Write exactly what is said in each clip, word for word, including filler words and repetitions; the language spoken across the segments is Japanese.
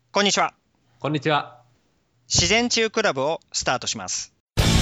こんにちは。 こんにちは。 自然治癒クラブをスタートします。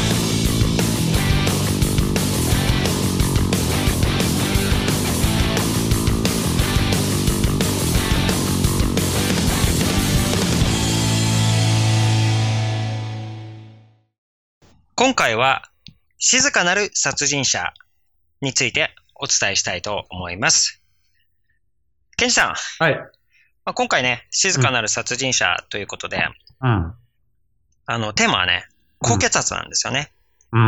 今回は静かなる殺人者についてお伝えしたいと思います。ケンジさん。 はい。 まあ、今回ね、静かなる殺人者ということで、 うん。 あの、テーマはね、高血圧なんですよね。 うん。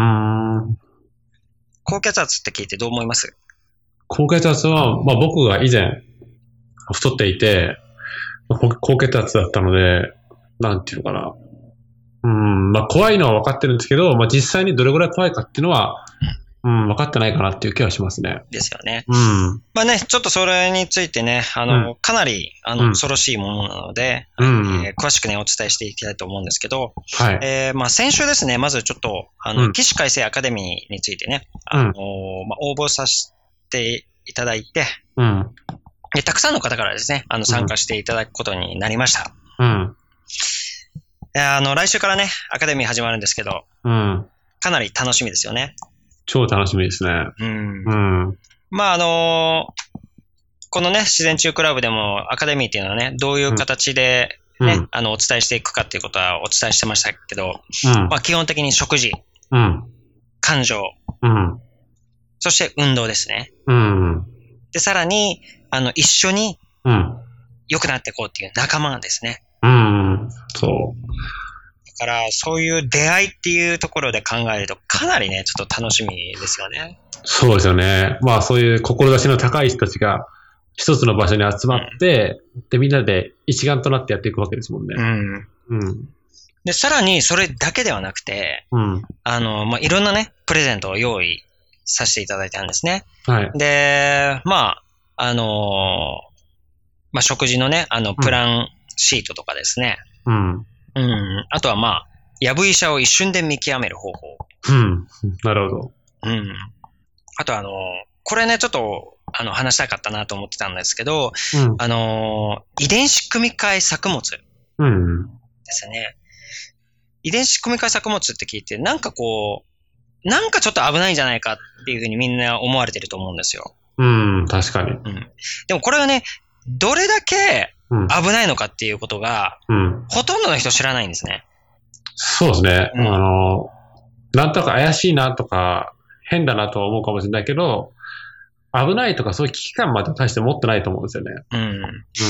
うーん。 高血圧って聞いてどう思います？ 高血圧は、まあ僕が以前太っていて、高血圧だったので、なんていうのかな。うん、まあ怖いのは分かってるんですけど、まあ実際にどれぐらい怖いかっていうのは、うん、分かってないかなっていう気はしますね。 ですよね。 うん。 まあね、ちょっとそれについてね、あの、うん、かなり、あの、 うん、 恐ろしいものなので、 うんえー、詳しくね、お伝えしていきたいと思うんですけど、 はい。 えー、まあ先週ですね、まずちょっと、あの、うん、起死回生アカデミーについてね、あの、うん、まあ応募させていただいて、 うん。 で、たくさんの方からですね、あの、参加していただくことになりました。 うん。 あの、来週からね、アカデミー始まるんですけど、 うん。 かなり楽しみですよね。 超楽しみですね。 うん。 うん。 まあ、あのー、このね、自然治癒クラブでもアカデミーっていうのはね、どういう形でね、うん、あの、お伝えしていくかっていうことはお伝えしてましたけど、うん、まあ、基本的に食事、 うん、 感情、 うん、 そして運動ですね。 うん、 で、さらに、あの、一緒に良くなっていこうっていう仲間ですね。 うん、そう。 だから、そういう出会いっていうところで考えると、かなりね、ちょっと楽しみですよね。 そうですよね。まあ、そういう志の高い人たちが一つの場所に集まって、うん、で、みんなで一丸となってやっていくわけですもんね。 うん。うん。で、さらに、それだけではなくて、うん。あの、まあ、いろんなね、プレゼントを用意させていただいたんですね。 はい。 で、まあ、あの、まあ、食事のね、あの、プランシートとかですね。 うん。 うん。あとはまあ、やぶ医者を一瞬で見極める方法。 うん。なるほど。 うん。あとあの、これね、ちょっと、あの、話したかったなと思ってたんですけど、うん、あの、遺伝子組み換え作物。 うん。 ですね。遺伝子組み換え作物って聞いて、なんかこう、なんかちょっと危ないんじゃないかっていうふうにみんな思われてると思うんですよ。 うん、確かに。うん。 でもこれはね、どれだけ危ないのかっていうことが、うん、ほとんどの人知らないんですね。 そうですね。うん、あの、なんとか怪しいなとか、変だなとは思うかもしれないけど、危ないとかそういう危機感まで大して持ってないと思うんですよね。 うん。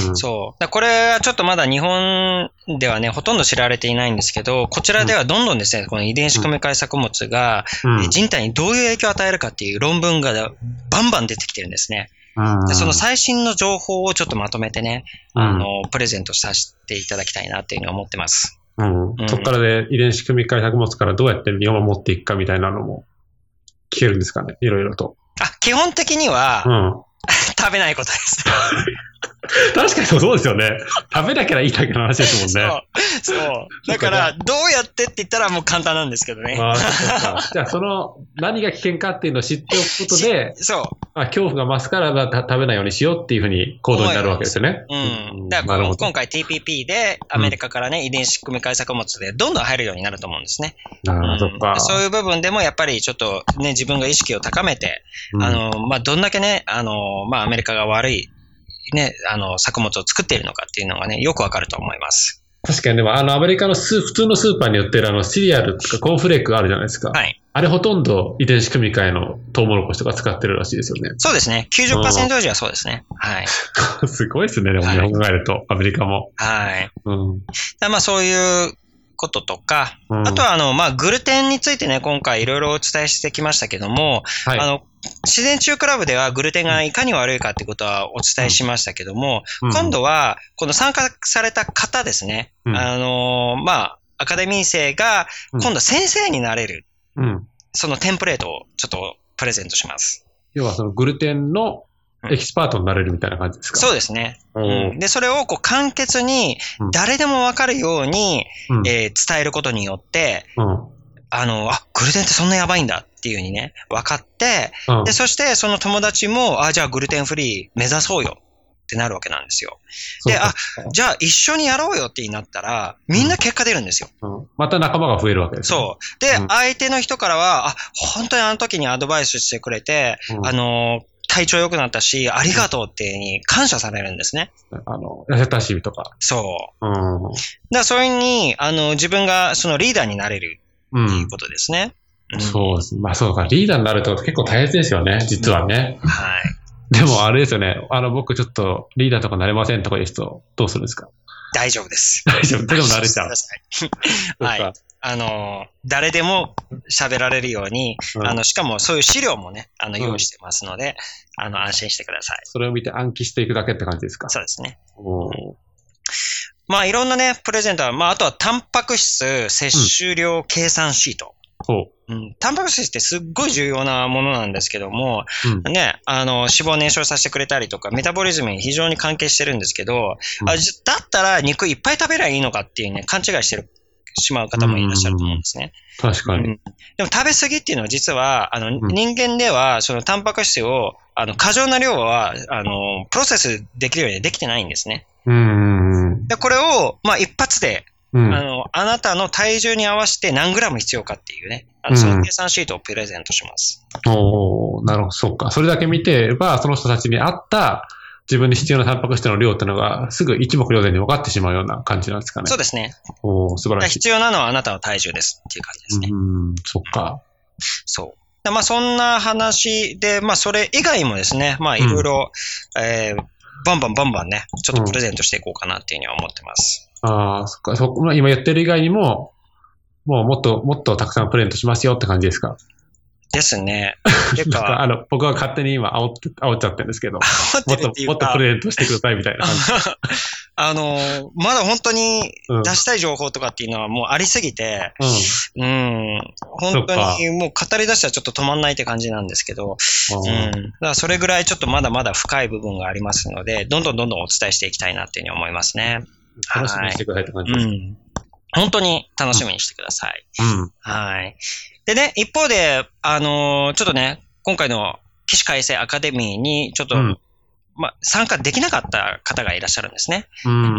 うん、そう。だこれはちょっとまだ日本ではね、ほとんど知られていないんですけど、こちらではどんどんですね、この遺伝子組み換え作物が、うん、人体にどういう影響を与えるかっていう論文がバンバン出てきてるんですね。うん、でその最新の情報をちょっとまとめてね、うん、あの、プレゼントさせていただきたいなっていうのを思ってます。 うん。うん、そこからで遺伝子組み換え作物からどうやって身を守っていくかみたいなのも聞けるんですかね、いろいろと。 あ、基本的には、うん、食べないことです。 確かにそうですよね。食べなきゃいいだけの話ですもんね。 そう。そう。だから、どうやってって言ったらもう簡単なんですけどね。 あそうかじゃあ、その、何が危険かっていうのを知っておくことで、 そう。 あ恐怖が増すから食べないようにしようっていうふうに行動になるわけですよね。 うん。だから今回 ティーピーピー でアメリカからね、うん、遺伝子組み換え作物でどんどん入るようになると思うんですね。 ああ、うん、そっか。 そういう部分でもやっぱりちょっとね、自分が意識を高めて、うん、あの、まあ、どんだけね、あの、まあ、アメリカが悪い、ね、あの、作物を作っているのかっていうのがね、よくわかると思います。 確かに、でも、あの、アメリカのス普通のスーパーに売ってるあの、シリアルとかコーンフレークあるじゃないですか。はい。あれほとんど遺伝子組み換えのトウモロコシとか使ってるらしいですよね。 そうですね。きゅうじゅっパーセント 以上はそうですね。はい。 すごいですね、でも日本考えると、はい、アメリカも。 はい。うん。まあ、そういうこととか、うん、あとは、あの、まあ、グルテンについてね、今回いろいろお伝えしてきましたけども、はい、あの、自然治癒クラブではグルテンがいかに悪いかってことはお伝えしましたけども、うん、今度は、この参加された方ですね、うん、あの、まあ、アカデミー生が、今度先生になれる、うん、そのテンプレートをちょっとプレゼントします。 要はそのグルテンのエキスパートになれるみたいな感じですか？ そうですね。うん、で、それをこう簡潔に誰でもわかるように、うんえー、伝えることによって、うん、あの、あ、グルテンってそんなやばいんだっていう風にね、分かって、うん、で、そしてその友達も、あ、じゃあグルテンフリー目指そうよっってなるわけなんですよ。で、あ、じゃあ一緒にやろうよってなったら、みんな結果出るんですよ。 うんうん、また仲間が増えるわけですね。 そう。で、うん、相手の人からは、あ、本当にあの時にアドバイスしてくれて、うん、あの、体調良くなったし、ありがとうっていうに感謝されるんですね。 あの、痩せたしとか。 そう。 うん。だからそういうふうに、あの、自分がそのリーダーになれるっていうことですね。 うん、そうです。まあそうか、リーダーになるってこと結構大切ですよね、実はね。 うん、はい。 でもあれですよね、あの、僕ちょっとリーダーとかなれませんとか言う人、どうするんですか？ 大丈夫です。 大丈夫。でもなれちゃう。 はい。あの、誰でも喋られるように、うん、あの、しかもそういう資料もね、あの、用意してますので、うん、あの、安心してください。 それを見て暗記していくだけって感じですか？ そうですね。まあ、いろんなね、プレゼントは、まあ、あとはタンパク質摂取量計算シート。うん、うん、タンパク質ってすっごい重要なものなんですけども、うん、ね、あの、脂肪を燃焼させてくれたりとか、メタボリズムに非常に関係してるんですけど、うん、あだったら肉いっぱい食べればいいのかっていうね、勘違いしてる。しまう方もいらっしゃると思うんですね。 確かに、うん。 でも食べ過ぎっていうのは実は、あの、うん、人間では、そのタンパク質を、あの、過剰な量は、あの、プロセスできるようにできてないんですね。 うんでこれを、まあ、一発で、 うん、 あの、あなたの体重に合わせて何グラム必要かっていうね、あのその計算シートをプレゼントします。 うん、おー、なるほど、そうか。それだけ見てれば、その人たちに合った、自分に必要なタンパク質の量っていうのがすぐ一目瞭然に分かってしまうような感じなんですかね。 そうですね。 おー、素晴らしい。 必要なのはあなたの体重ですっていう感じですね。 うん、そっか。 そう。まあそんな話で、まあそれ以外もですね、まあいろいろ、えー、バンバンバンバンね、ちょっとプレゼントしていこうかなっていうふうに思ってます。 うん、ああ、そっか。そ今言ってる以外にも、もうもっともっとたくさんプレゼントしますよって感じですか？ ですね。てかあの僕は勝手に今煽って、煽っちゃってるんですけど、もっと、もっとプレゼントしてくださいみたいな感じ。 あの、まだ本当に出したい情報とかっていうのはもうありすぎて、うん、うん、本当にもう語り出したらちょっと止まんないって感じなんですけど、うん、だからそれぐらいちょっとまだまだ深い部分がありますので、どんどんどんどんお伝えしていきたいなっていうふうに思いますね。 楽しみにしてくださいって感じです。 はい、うん、本当に楽しみにしてください。 うん、 はい。でね、一方で、あのー、ちょっとね、今回の起死回生アカデミーにちょっと、うん、まあ、参加できなかった方がいらっしゃるんですね。 うん。うん、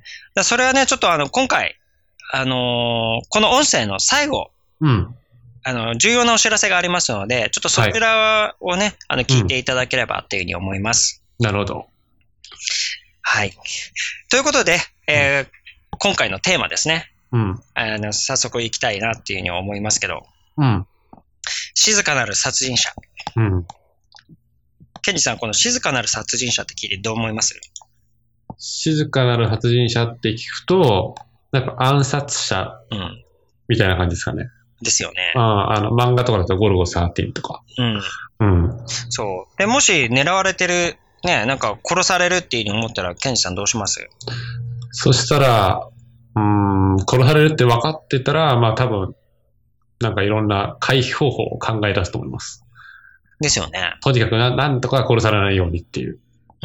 だそれはね、ちょっとあの、今回、あのー、この音声の最後、 うん、 あの、重要なお知らせがありますので、ちょっとそちらをね、はい、あの、聞いていただければっていうふうに思います。 うん、なるほど。 はい。ということで、えー、今回のテーマですね。 うん。 あの、早速行きたいなっていうふうに思いますけど。 うん。 静かなる殺人者。 うん。 ケンジさん、この静かなる殺人者って聞いてどう思います？ 静かなる殺人者って聞くと、なんか暗殺者みたいな感じですかね。 うん、ですよね。 ああ、あの、漫画とかだとゴルゴじゅうさんとか。 うん。 うん。 そう。で、もし狙われてる、ね、なんか殺されるっていう風に思ったら、ケンジさんどうします？ そしたら、うーん、殺されるって分かってたら、まあ多分、なんかいろんな回避方法を考え出すと思います。 ですよね。 とにかくな、なんとか殺されないようにっていう。 うん。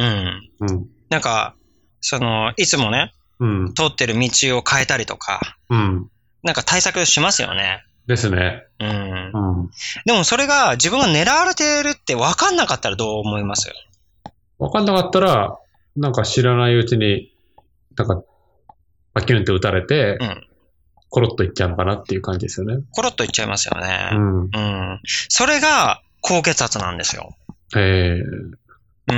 うん。 なんか、その、いつもね、 うん、 通ってる道を変えたりとか、 うん。 なんか対策しますよね。 ですね。 うん。 うん。 でもそれが自分が狙われてるって分かんなかったらどう思います？ 分かんなかったら、なんか知らないうちに、なんか、バキュンって撃たれて、 うん。 コロッといっちゃうのかなっていう感じですよね。 コロッといっちゃいますよね。 うん。 うん。それが高血圧なんですよ。 へえ。 うん。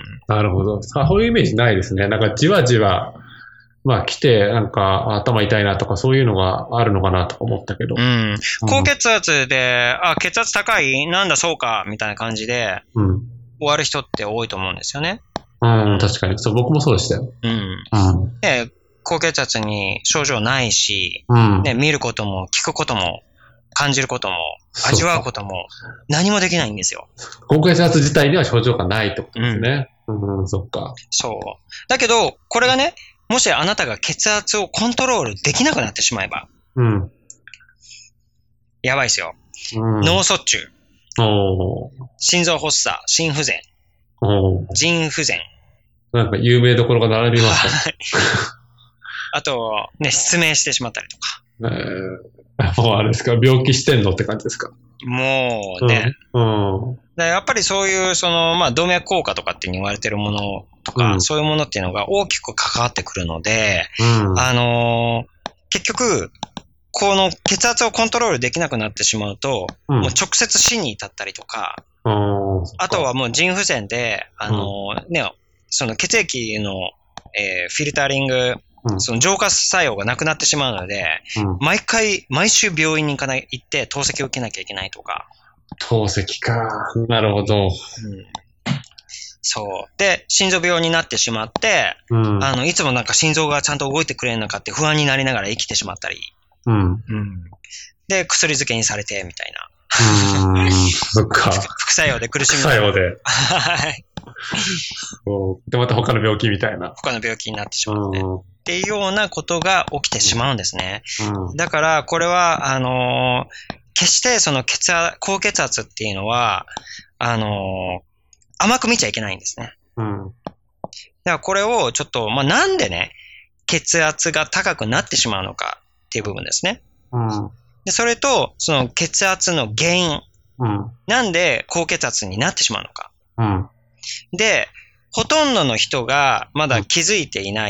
なるほど。そういうイメージないですね。なんかじわじわ、まあ来て、なんか頭痛いなとかそういうのがあるのかなとか思ったけど。 うん。高血圧で、あ、血圧高い？なんだそうかみたいな感じで、 うん。 終わる人って多いと思うんですよね。 うん、確かに。そう、僕もそうでしたよ。 うん。 うん。 で、高血圧に症状ないし、 うん、 ね、見ることも聞くことも感じることも味わうことも何もできないんですよ。 高血圧自体には症状がないってことですね。うん、うん、そっか。 そう。だけど、これがね、もしあなたが血圧をコントロールできなくなってしまえば、 うん。 やばいですよ。 うん、 脳卒中。 お心臓発作、心不全。 お腎不全。 なんか有名どころが並びましたね。 あと、ね、失明してしまったりとか。 えー、もうあれですか、病気してんのって感じですか。 もうね。 うん。うん、 でやっぱりそういう、その、まあ、動脈硬化とかって言われてるものとか、うん、そういうものっていうのが大きく関わってくるので、うん、あのー、結局、この血圧をコントロールできなくなってしまうと、うん、もう直接死に至ったりとか、うん、あとはもう腎不全で、あのー、ね、その血液の、えー、フィルタリング、うん、その浄化作用がなくなってしまうので、うん、毎回、毎週病院に行かない、行って透析を受けなきゃいけないとか。 透析か。なるほど。うん、 そう。で、心臓病になってしまって、うん、あの、いつもなんか心臓がちゃんと動いてくれるのかって不安になりながら生きてしまったり。うん。うん、で、薬漬けにされて、みたいな。うーん、そっか。 副作用で苦しむ。 副作用で。 はい。 で、また他の病気みたいな。 他の病気になってしまうね。うん、っていうようなことが起きてしまうんですね。うん、だから、これは、あのー、決してその血圧、高血圧っていうのは、あのー、甘く見ちゃいけないんですね。うん。だからこれをちょっと、まあ、なんでね、血圧が高くなってしまうのかっていう部分ですね。うん。で、それと、その血圧の原因。うん。なんで高血圧になってしまうのか。うん。で、ほとんどの人がまだ気づいていない、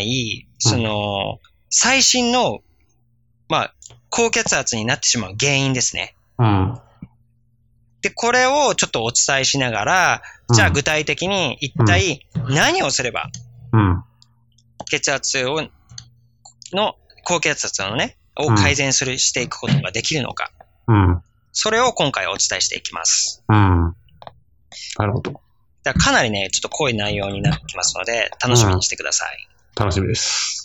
うん、その、最新の、まあ、高血圧になってしまう原因ですね。うん。で、これをちょっとお伝えしながら、うん、じゃあ具体的に一体何をすれば、うん、血圧を、の、高血圧のね、を改善する、していくことができるのか。うん。それを今回お伝えしていきます。うん。 なるほど。 だからかなりね、ちょっと濃い内容になってきますので、楽しみにしてください。 うん、楽しみです。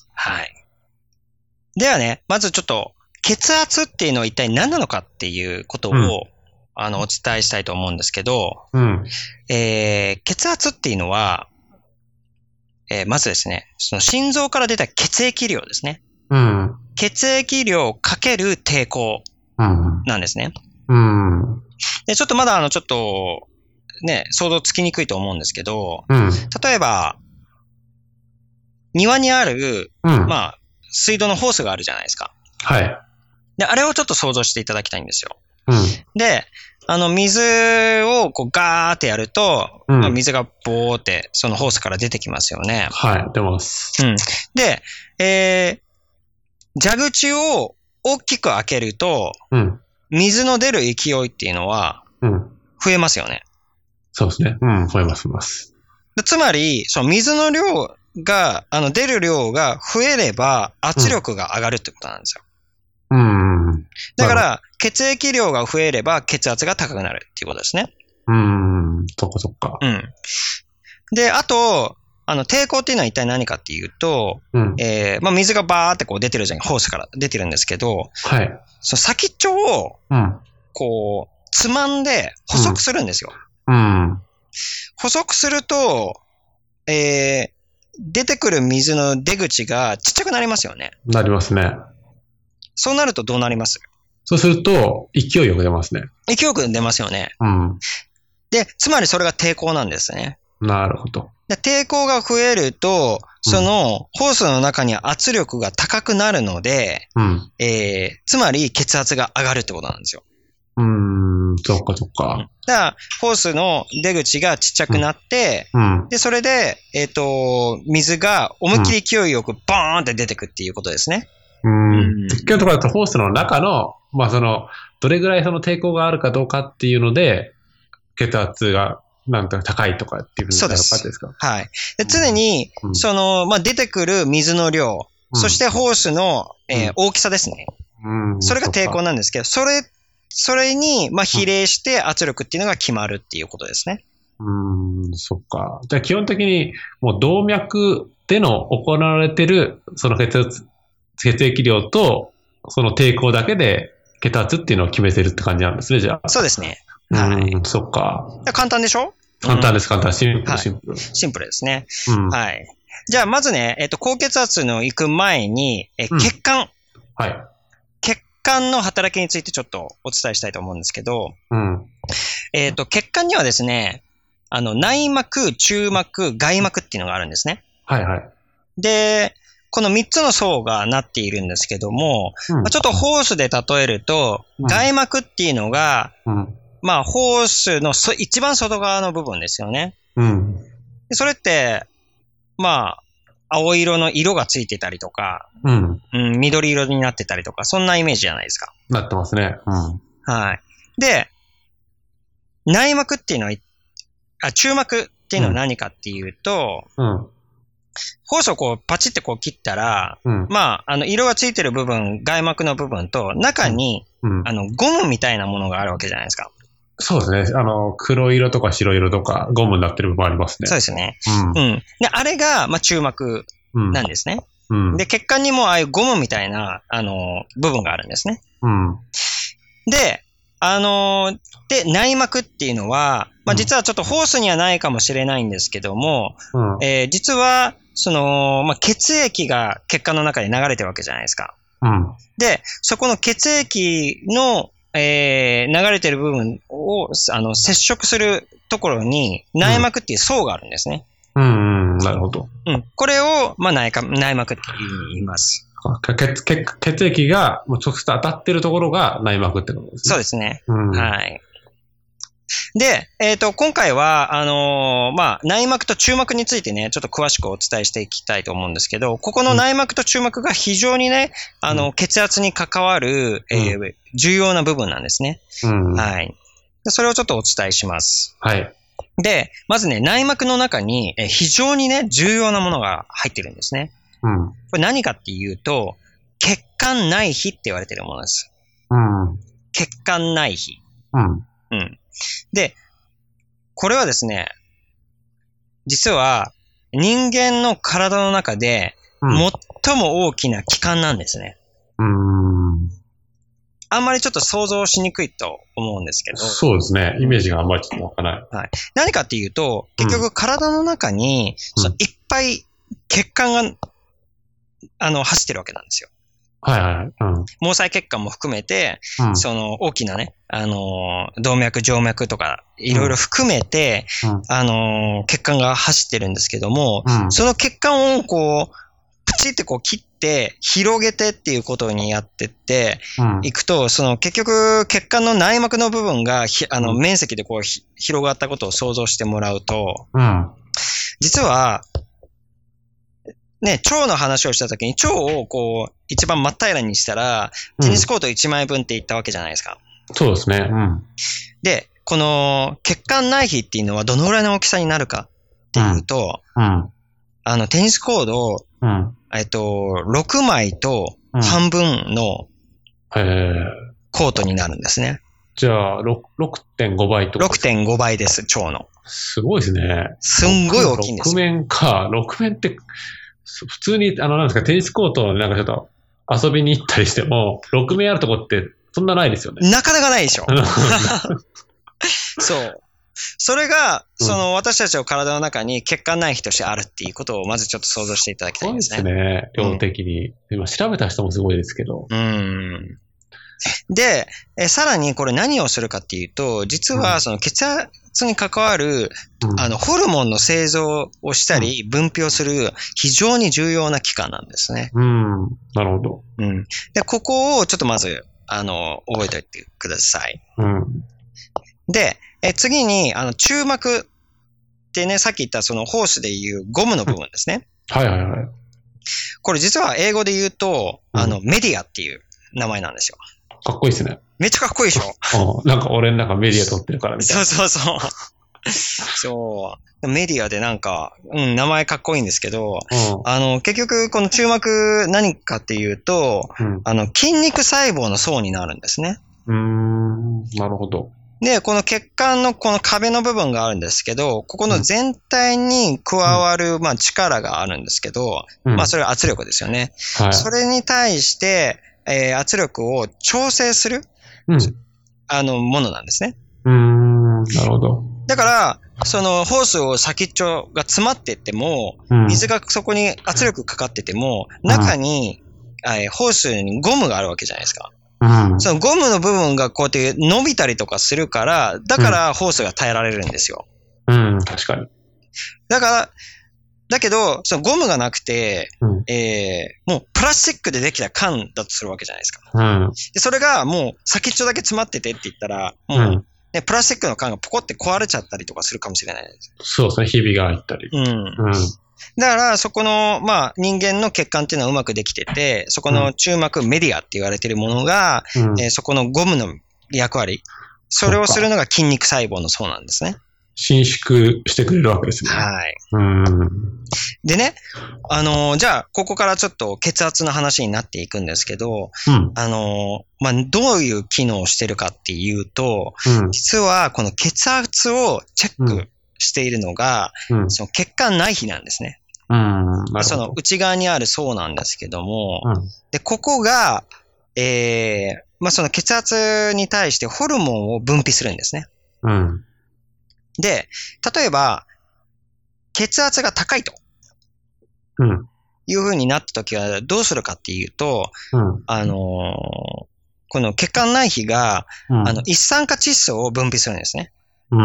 はい。ではね、まずちょっと、血圧っていうのは一体何なのかっていうことを、うん、あの、お伝えしたいと思うんですけど、うん、えー、血圧っていうのは、えー、まずですね、その心臓から出た血液量ですね。うん、血液量かける抵抗なんですね。うん、で、ちょっとまだあの、ちょっと、ね、想像つきにくいと思うんですけど、うん、例えば、庭にある、うん、まあ、水道のホースがあるじゃないですか。はい。で、あれをちょっと想像していただきたいんですよ。うん、で、あの、水をこうガーってやると、うん、まあ、水がボーってそのホースから出てきますよね。 はい、出ます。 うん。で、えー、蛇口を大きく開けると、うん、水の出る勢いっていうのは、増えますよね。 そうですね。うん、増えます、増えます。 つまり、その水の量が、あの、出る量が増えれば圧力が上がるってことなんですよ。うん。だから、血液量が増えれば血圧が高くなるっていうことですね。 うん。そっかそっか。 うん。で、あと、あの、抵抗っていうのは一体何かっていうと、うん、えー、まあ、水がバーってこう出てるじゃん、ホースから出てるんですけど、はい。その先っちょを、うん、こう、つまんで細くするんですよ。うん。うん、細くすると、えー、出てくる水の出口がちっちゃくなりますよね。 なりますね。 そうなるとどうなります？ そうすると、勢いよく出ますね。 勢いよく出ますよね。うん。で、つまりそれが抵抗なんですね。 なるほど。 で、抵抗が増えると、その、ホースの中に圧力が高くなるので、うん、えー、つまり血圧が上がるってことなんですよ。 うーん、そっかそっか。 だから、ホースの出口がちっちゃくなって、うんうん、で、それで、えっと、水が思いっきり勢いよくボーンって出てくっていうことですね。 うん。基本のところだとホースの中の、まあその、どれぐらいその抵抗があるかどうかっていうので、血圧がなんとか高いとかっていうふうになるかですか？ はい。で常に、うん、その、まあ出てくる水の量、うん、そしてホースの、えー、大きさですね。うん。それが抵抗なんですけど、それ、それに、まあ比例して圧力っていうのが決まるっていうことですね。 うん、うんそっか。じゃあ基本的に、もう動脈での行われてる、その血圧、血液量と、その抵抗だけで血圧っていうのを決めてるって感じなんですね、じゃあ。 そうですね。 はい。うん、そっか。 簡単でしょ？ 簡単です、簡単。シンプル、シンプル。 シンプルですね。うん、はい。じゃあ、まずね、えっと、高血圧の行く前に、え、血管、うん。はい。血管の働きについてちょっとお伝えしたいと思うんですけど、うん。えっと、血管にはですね、あの、内膜、中膜、外膜っていうのがあるんですね。 はいはい。 で、このみっつの層がなっているんですけども、うん、ちょっとホースで例えると、うん、外膜っていうのが、うん、 まあ、ホースのそ一番外側の部分ですよね。 うん。 でそれって、まあ、青色の色がついてたりとか、 うん。 うん、緑色になってたりとか、そんなイメージじゃないですか。 なってますね。うん。 はい。で、内膜っていうのは、あ、中膜っていうのは何かっていうと、 うん。 ホースをこうパチってこう切ったら、 うん、 まあ、あの、色がついてる部分、外膜の部分と、中に、うん、あの、ゴムみたいなものがあるわけじゃないですか。 そうですね。あの、黒色とか白色とか、ゴムになってる部分ありますね。 そうですね。うん。うん、で、あれが、まあ、中膜なんですね。うん。で、血管にもああいうゴムみたいな、あの、部分があるんですね。 うん。 で、あのー、で、内膜っていうのは、まあ、実はちょっとホースにはないかもしれないんですけども、うん、えー、実は、その、まあ、血液が血管の中で流れてるわけじゃないですか。 うん、 で、そこの血液の、えー、流れてる部分を、あの、接触するところに内膜っていう層があるんですね。 うん、うん、うん、なるほど。 うん。これを、まあ、内膜、内膜って言います。 血, 血, 血液が直接当たってるところが内膜ってことですね。 そうですね。 うん、 はい。で、えっと、今回は、あのー、まあ、内膜と中膜についてね、ちょっと詳しくお伝えしていきたいと思うんですけど、ここの内膜と中膜が非常にね、あの、血圧に関わる、えーうん、重要な部分なんですね。 うん、 はい。で。それをちょっとお伝えします。 はい。 で、まずね、内膜の中に、えー、非常にね、重要なものが入ってるんですね。 うん。 これ何かっていうと、血管内皮って言われてるものです。 うん。 血管内皮。 うん。 うん。で、これはですね、実は人間の体の中で最も大きな器官なんですね。 うん。 あんまりちょっと想像しにくいと思うんですけど。 そうですね。イメージがあんまりちょっとわからない。 はい。何かっていうと、結局体の中に、うん、そのいっぱい血管が、あの、走ってるわけなんですよ。 はいはい。うん、 毛細血管も含めて、 うん、 その大きなね、あのー、動脈、静脈とか、いろいろ含めて、うん、あのー、血管が走ってるんですけども、うん、その血管をこう、プチってこう切って、広げてっていうことにやってって、いくと、その結局、血管の内膜の部分が、あの、面積でこう、広がったことを想像してもらうと、 うん、 実は、ね、腸の話をしたときに腸をこう、一番真っ平らにしたら、テニスコートいちまいぶんって言ったわけじゃないですか。 うん、そうですね。うん。 で、この血管内皮っていうのはどのぐらいの大きさになるかっていうと、 うんうん、 あの、テニスコード、うん、えっと、ろくまいと半分のコートになるんですね。 うん、じゃあ、ろくてんごばいとか。 ろくてんごばいです、腸の。 すごいですね。 すんごい大きいんですよ。 ろくめんか。ろくめんって、普通に、あの、なんですか、テニスコートなんかちょっと遊びに行ったりしても、ろくめんあるとこってそんなないですよね。 なかなかないでしょ。そう。それが、その、私たちの体の中に血管内皮としてあるっていうことをまずちょっと想像していただきたいですね。 そうですね。量的に。うん、今調べた人もすごいですけど。 うん。で、え、さらにこれ何をするかっていうと、実はその血圧に関わる、うん、あの、ホルモンの製造をしたり、分泌をする非常に重要な器官なんですね。 うん。なるほど。 うん。で、ここをちょっとまず、あの、覚えておいてください。 うん。 で、え次に、あの、中膜ってね、さっき言ったそのホースでいうゴムの部分ですね。 はいはいはい。 これ実は英語で言うと、あの、うん、メディアっていう名前なんですよ。 かっこいいですね。 めっちゃかっこいいでしょ。 うん、なんか俺なんかメディア撮ってるからみたいな。 そうそうそう。そう。メディアでなんか、うん、名前かっこいいんですけど、うん、あの、結局この中膜何かっていうと、うん、あの、筋肉細胞の層になるんですね。 うーん、なるほど。 で、この血管のこの壁の部分があるんですけど、ここの全体に加わる、うん、まあ力があるんですけど、うん、まあそれは圧力ですよね。はい、それに対して、えー、圧力を調整する、うん、あの、ものなんですね。 うーん、なるほど。 だから、そのホースを先っちょが詰まってっても、うん、水がそこに圧力かかってても、中に、うん、えー、ホースにゴムがあるわけじゃないですか。うん、そのゴムの部分がこうやって伸びたりとかするから、だからホースが耐えられるんですよ。 うん、うん、確かに。 だから、だけど、そのゴムがなくて、うん、えー、もうプラスチックでできた缶だとするわけじゃないですか。 うん、 でそれがもう先っちょだけ詰まっててって言ったら、もうで、プラスチックの缶がポコって壊れちゃったりとかするかもしれないです。 そうですね、ひびが入ったり。 うん。うん。だから、そこの、まあ、人間の血管っていうのはうまくできてて、そこの中膜メディアって言われているものが、うん、えー、そこのゴムの役割、それをするのが筋肉細胞の層なんですね。 伸縮してくれるわけですね。 はい。 うん。 でね、あのー、じゃあ、ここからちょっと血圧の話になっていくんですけど、 うん、 あのー、まあ、どういう機能をしてるかっていうと、うん、実はこの血圧をチェックしているのが、うん、その血管内皮なんですね。 うん、 その内側にある層なんですけども、うん、で、ここが、えー、まあ、その血圧に対してホルモンを分泌するんですね。 うん。 で、例えば、血圧が高いと。 うん。 いう風になったときはどうするかっていうと、 うん、 あのー、この血管内皮が、うん、あの、一酸化窒素を分泌するんですね。 うん。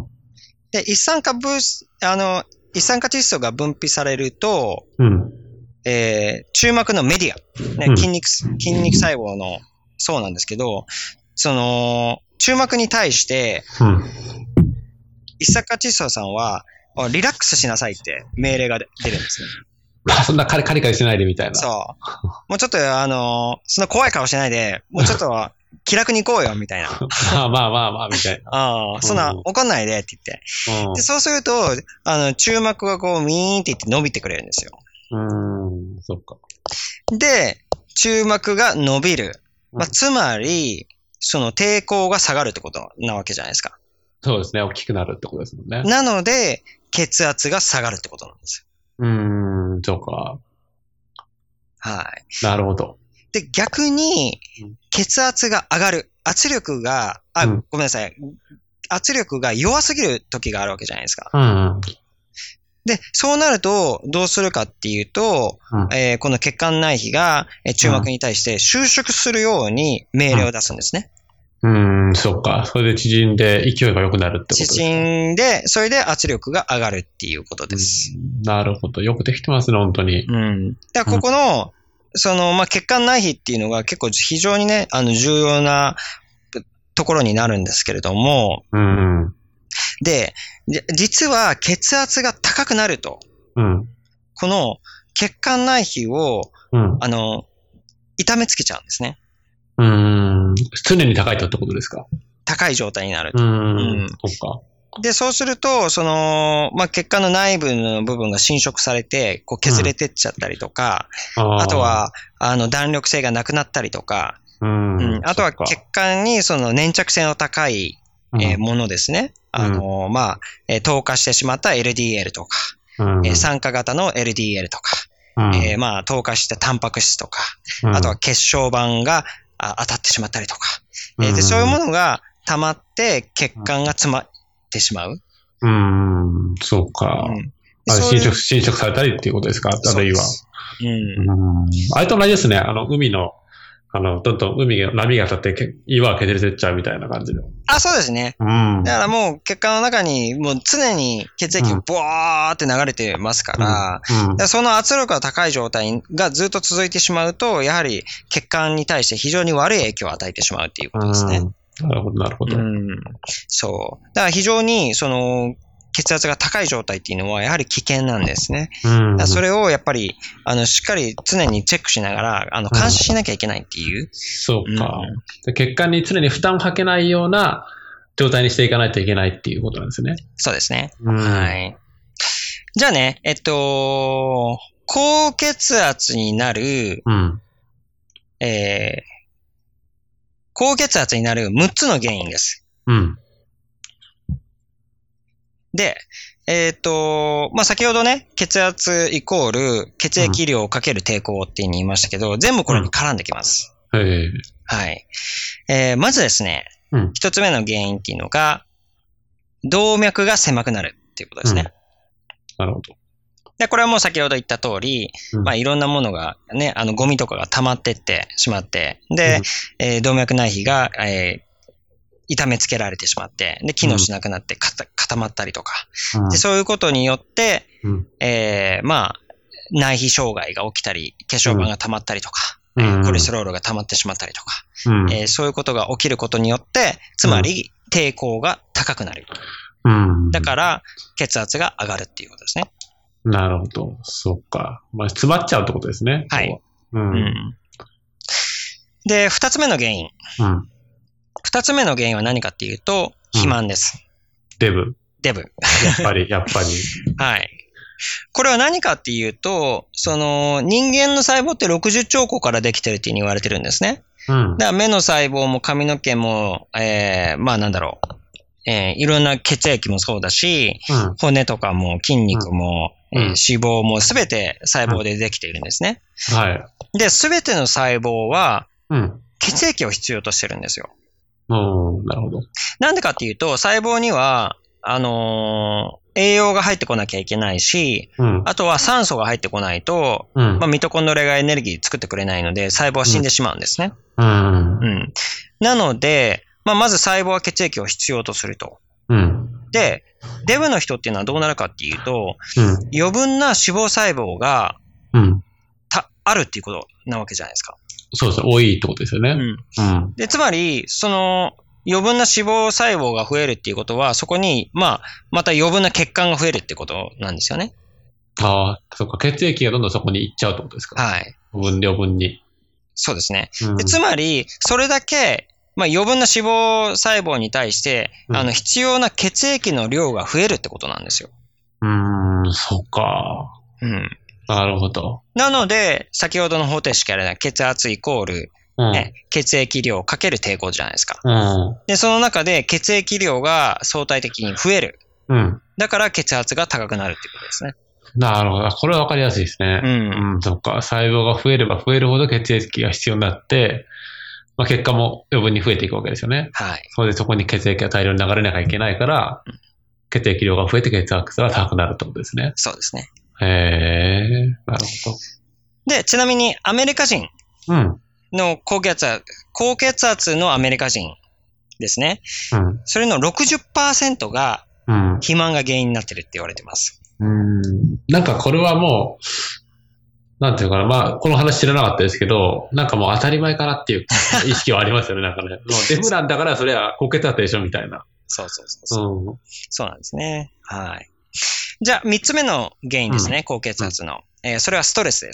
で、一酸化物質、あの、一酸化窒素が分泌されると、 うん、 えー、中膜のメディア、ね、筋肉、筋肉細胞の層なんですけど、その、中膜に対して、 うん一酸化窒素さんは、リラックスしなさいって命令が出るんですね。 そんなカリカリカリしないでみたいな。 そう。もうちょっと、あの、そんな怖い顔しないで、もうちょっと気楽に行こうよ、みたいな。 まあまあまあまあ、みたいな。 ああ、そんな怒んないでって言って。で、そうすると、あの、中膜がこう、ミーンって言って伸びてくれるんですよ。 うーん、そっか。 で、中膜が伸びる。まあ、つまり、その抵抗が下がるってことなわけじゃないですか。 そうですね。大きくなるってことですもんね。 なので、血圧が下がるってことなんですよ。うーん、そうか。 はい。 なるほど。 で、逆に、血圧が上がる。圧力が、あ、うん、ごめんなさい。圧力が弱すぎる時があるわけじゃないですか。 うん。 で、そうなると、どうするかっていうと、うんえー、この血管内皮が中膜に対して収縮するように命令を出すんですね。 うん、うん、そうか。それで縮んで勢いが良くなるってことですか。 縮んで、それで圧力が上がるっていうことです。 うん、なるほど。よくできてますね、本当に。 うん。だからここの、うん、その、まあ、血管内皮っていうのが結構非常にね、あの、重要なところになるんですけれども、 うん、うん。 で、実は血圧が高くなると、 うん、 この血管内皮を、 うん、 あの、痛めつけちゃうんですね。 うーん。常に高いとってことですか？ 高い状態になると。 うーん。うん、そっか。 で、そうすると、その、まあ、血管の内部の部分が侵食されて、こう削れてっちゃったりとか、うん、あ, あとは、あの、弾力性がなくなったりとか、 うん、 うん、あとは血管にその粘着性の高い、えー、ものですね。あの、うん、まあ、えー、透過してしまった エルディーエル とか、うんえー、酸化型の エルディーエル とか、うんえー、まあ、透過したタンパク質とか、うん、あとは血小板があ当たってしまったりとか、うんえーで、そういうものが溜まって血管が詰まってしまう。 うーん、そうか。うん、あれ侵食、侵食されたりっていうことですか？あるいは。 うん、 うんあれと同じですね。あの、海の、あの、どんどん海が、波が当たって岩が削れてっちゃうみたいな感じで。 あ、そうですね。 うん。 だからもう血管の中にもう常に血液がボワーって流れてますから、うんうん、からその圧力が高い状態がずっと続いてしまうと、やはり血管に対して非常に悪い影響を与えてしまうっていうことですね。 うん、なるほど、なるほど。 うん。そう。だから非常に、その、血圧が高い状態っていうのはやはり危険なんですね。 うん、 だそれをやっぱり、あの、しっかり常にチェックしながら、あの、監視しなきゃいけないっていう。うん、 そうか、うん。血管に常に負担をかけないような状態にしていかないといけないっていうことなんですね。 そうですね。 うん、 はい。じゃあね、えっと、高血圧になる、 うん、 えー、高血圧になるむっつの原因です。 うん。 で、えっと、まあ、先ほどね、血圧イコール血液量かける抵抗って言いましたけど、うん、全部これに絡んできます。 うん、へはい。えー、まずですね、 うん、 一つ目の原因っていうのが、動脈が狭くなるっていうことですね。うん、 なるほど。 で、これはもう先ほど言った通り、 うん、 まあ、いろんなものがね、あの、ゴミとかが溜まってってしまって、で、うんえー、動脈内皮が、えー痛めつけられてしまって、で、機能しなくなって固まったりとか、 うん、 で、そういうことによって、 うん、 えー、まあ、内皮障害が起きたり、血小板が溜まったりとか、うん、コレステロールが溜まってしまったりとか、 うんえー、そういうことが起きることによって、つまり抵抗が高くなる。 うん。 だから、血圧が上がるっていうことですね。 なるほど。そっか。まあ、詰まっちゃうってことですね。 はい。 うん。うん、 で、二つ目の原因。 うん。 二つ目の原因は何かっていうと、肥満です。 うん、デブ。 デブ。 やっぱり、やっぱり。 はい。これは何かっていうと、その人間の細胞ってろくじゅっちょうこからできてるっていうふうに言われてるんですね。 うん。 だから目の細胞も髪の毛も、えー、まあなんだろう。えー、いろんな血液もそうだし、うん、骨とかも筋肉も、うんえー、脂肪もすべて細胞でできているんですね。 うん、はい。 で、すべての細胞は、 うん、 血液を必要としてるんですよ。 うん、なるほど。 なんでかっていうと、細胞には、あのー、栄養が入ってこなきゃいけないし、うん、あとは酸素が入ってこないと、うんまあ、ミトコンドリアがエネルギー作ってくれないので、細胞は死んでしまうんですね。 うんうんうん、なので、まあ、まず細胞は血液を必要とすると。 うん、 で、デブの人っていうのはどうなるかっていうと、うん、余分な脂肪細胞が、 うん、 たあるっていうことなわけじゃないですか。 そうですね。多いってことですよね。 うんうん、でつまり、その余分な脂肪細胞が増えるっていうことは、そこに、まあ、また余分な血管が増えるってことなんですよね。 ああ、そっか。血液がどんどんそこに行っちゃうってことですか。 はい。 余分、余分に。 そうですね。うん、でつまり、それだけ、まあ、余分な脂肪細胞に対して、うん、あの、必要な血液の量が増えるってことなんですよ。 うーん、そっか。 うん。 なるほど。 なので、先ほどの方程式から血圧イコール、うんね、血液量かける抵抗じゃないですか。 うん、 で、その中で血液量が相対的に増える。 うん、 だから血圧が高くなるっていうことですね。 なるほど。これはわかりやすいですね。 うん。 うん、そっか。細胞が増えれば増えるほど血液が必要になって、まあ、結果も余分に増えていくわけですよね。 はい。 それでそこに血液が大量に流れなきゃいけないから、うん、血液量が増えて血圧が高くなるってことですね。 そうですね。 へえ、なるほど。 で、ちなみにアメリカ人の高血圧、高血圧のアメリカ人ですね。 うん、 それの ろくじゅっパーセント が肥満が原因になってるって言われてます。 うん、なんかこれはもう、なんていうかな、まあ、この話知らなかったですけど、なんかもう当たり前かなっていう意識はありますよね、なんかね。もうデブなんだからそれは高血圧でしょみたいな。 そうそうそうそう、 うん。 そうなんですね。はい。じゃあ、三つ目の原因ですね、うん、高血圧の、えー。それはストレスです。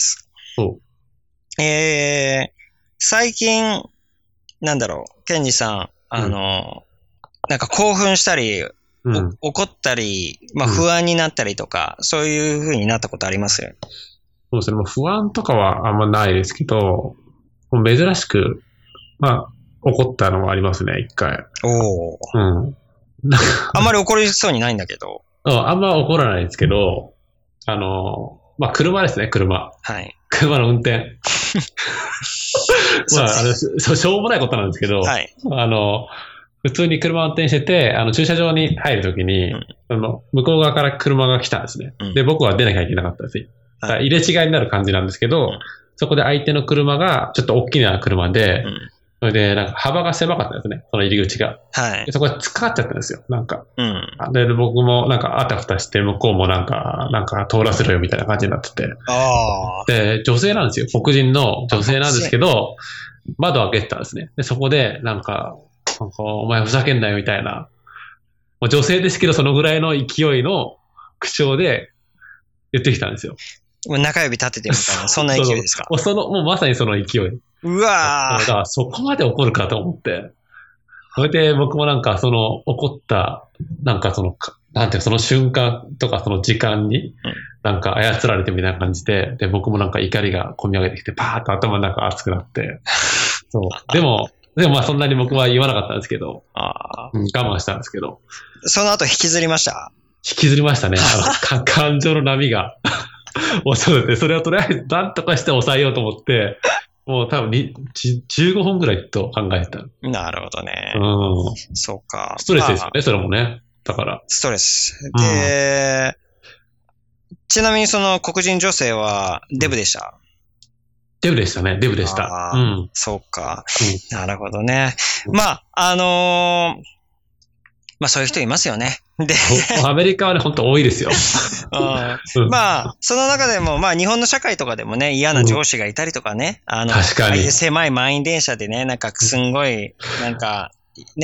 えー、最近、なんだろう、ケンジさん、あの、うん、なんか興奮したり、うん、怒ったり、まあ不安になったりとか、うん、そういう風になったことあります？ そうですね。もう不安とかはあんまないですけど、珍しく、まあ、怒ったのもありますね、一回。 おー。 うん。 あんまり怒りそうにないんだけど。 うん、あんま怒らないですけど、あの、まあ、車ですね、車。 はい。 車の運転。まあ、あの、しょうもないことなんですけど、 はい。 あの、普通に車を運転してて、あの、駐車場に入るときに、うん、あの、向こう側から車が来たんですね。うん、で、僕は出なきゃいけなかったです。はい、入れ違いになる感じなんですけど、うん、そこで相手の車がちょっと大きな車で、うん、それでなんか幅が狭かったんですね、その入り口が。 はい。 そこで突っかかっちゃったんですよ、なんか。 うん、 で、僕もなんかあたふたして、向こうもなんか、なんか通らせろよみたいな感じになってて。 あで、女性なんですよ、黒人の女性なんですけど、窓開けてたんですね。で、そこでなんか、なんかお前ふざけんなよみたいな。女性ですけど、そのぐらいの勢いの口調で言ってきたんですよ。 中指立ててみたいな、そんな勢いですか？ そうそう、その、もうまさにその勢い。 うわー。 だからそこまで怒るかと思って。それで僕もなんかその怒った、なんかその、なんていうその瞬間とかその時間に、なんか操られてみたいな感じで、で、僕もなんか怒りが込み上げてきて、パーッと頭の中熱くなって。そう。でも、でもまあそんなに僕は言わなかったんですけど、 あうん、我慢したんですけど。 その後引きずりました？ 引きずりましたね。あの感情の波が。もうそうですね。それをとりあえず何とかして抑えようと思って、もう多分にじゅうごほんぐらいと考えた。 なるほどね。 うん。 そうか。 ストレスですよね、まあ、それもね。だから。 ストレス。で、うん、ちなみにその黒人女性はデブでした？ デブでしたね。デブでした。うん。 そうか。うん、なるほどね。まあ、あのー、まあそういう人いますよね。で、 アメリカはね、本当多いですよ。 うん、まあ、その中でも、まあ日本の社会とかでもね、嫌な上司がいたりとかね、うん、あの、 確かに。 狭い満員電車でね、なんかすんごい、なんか、ね、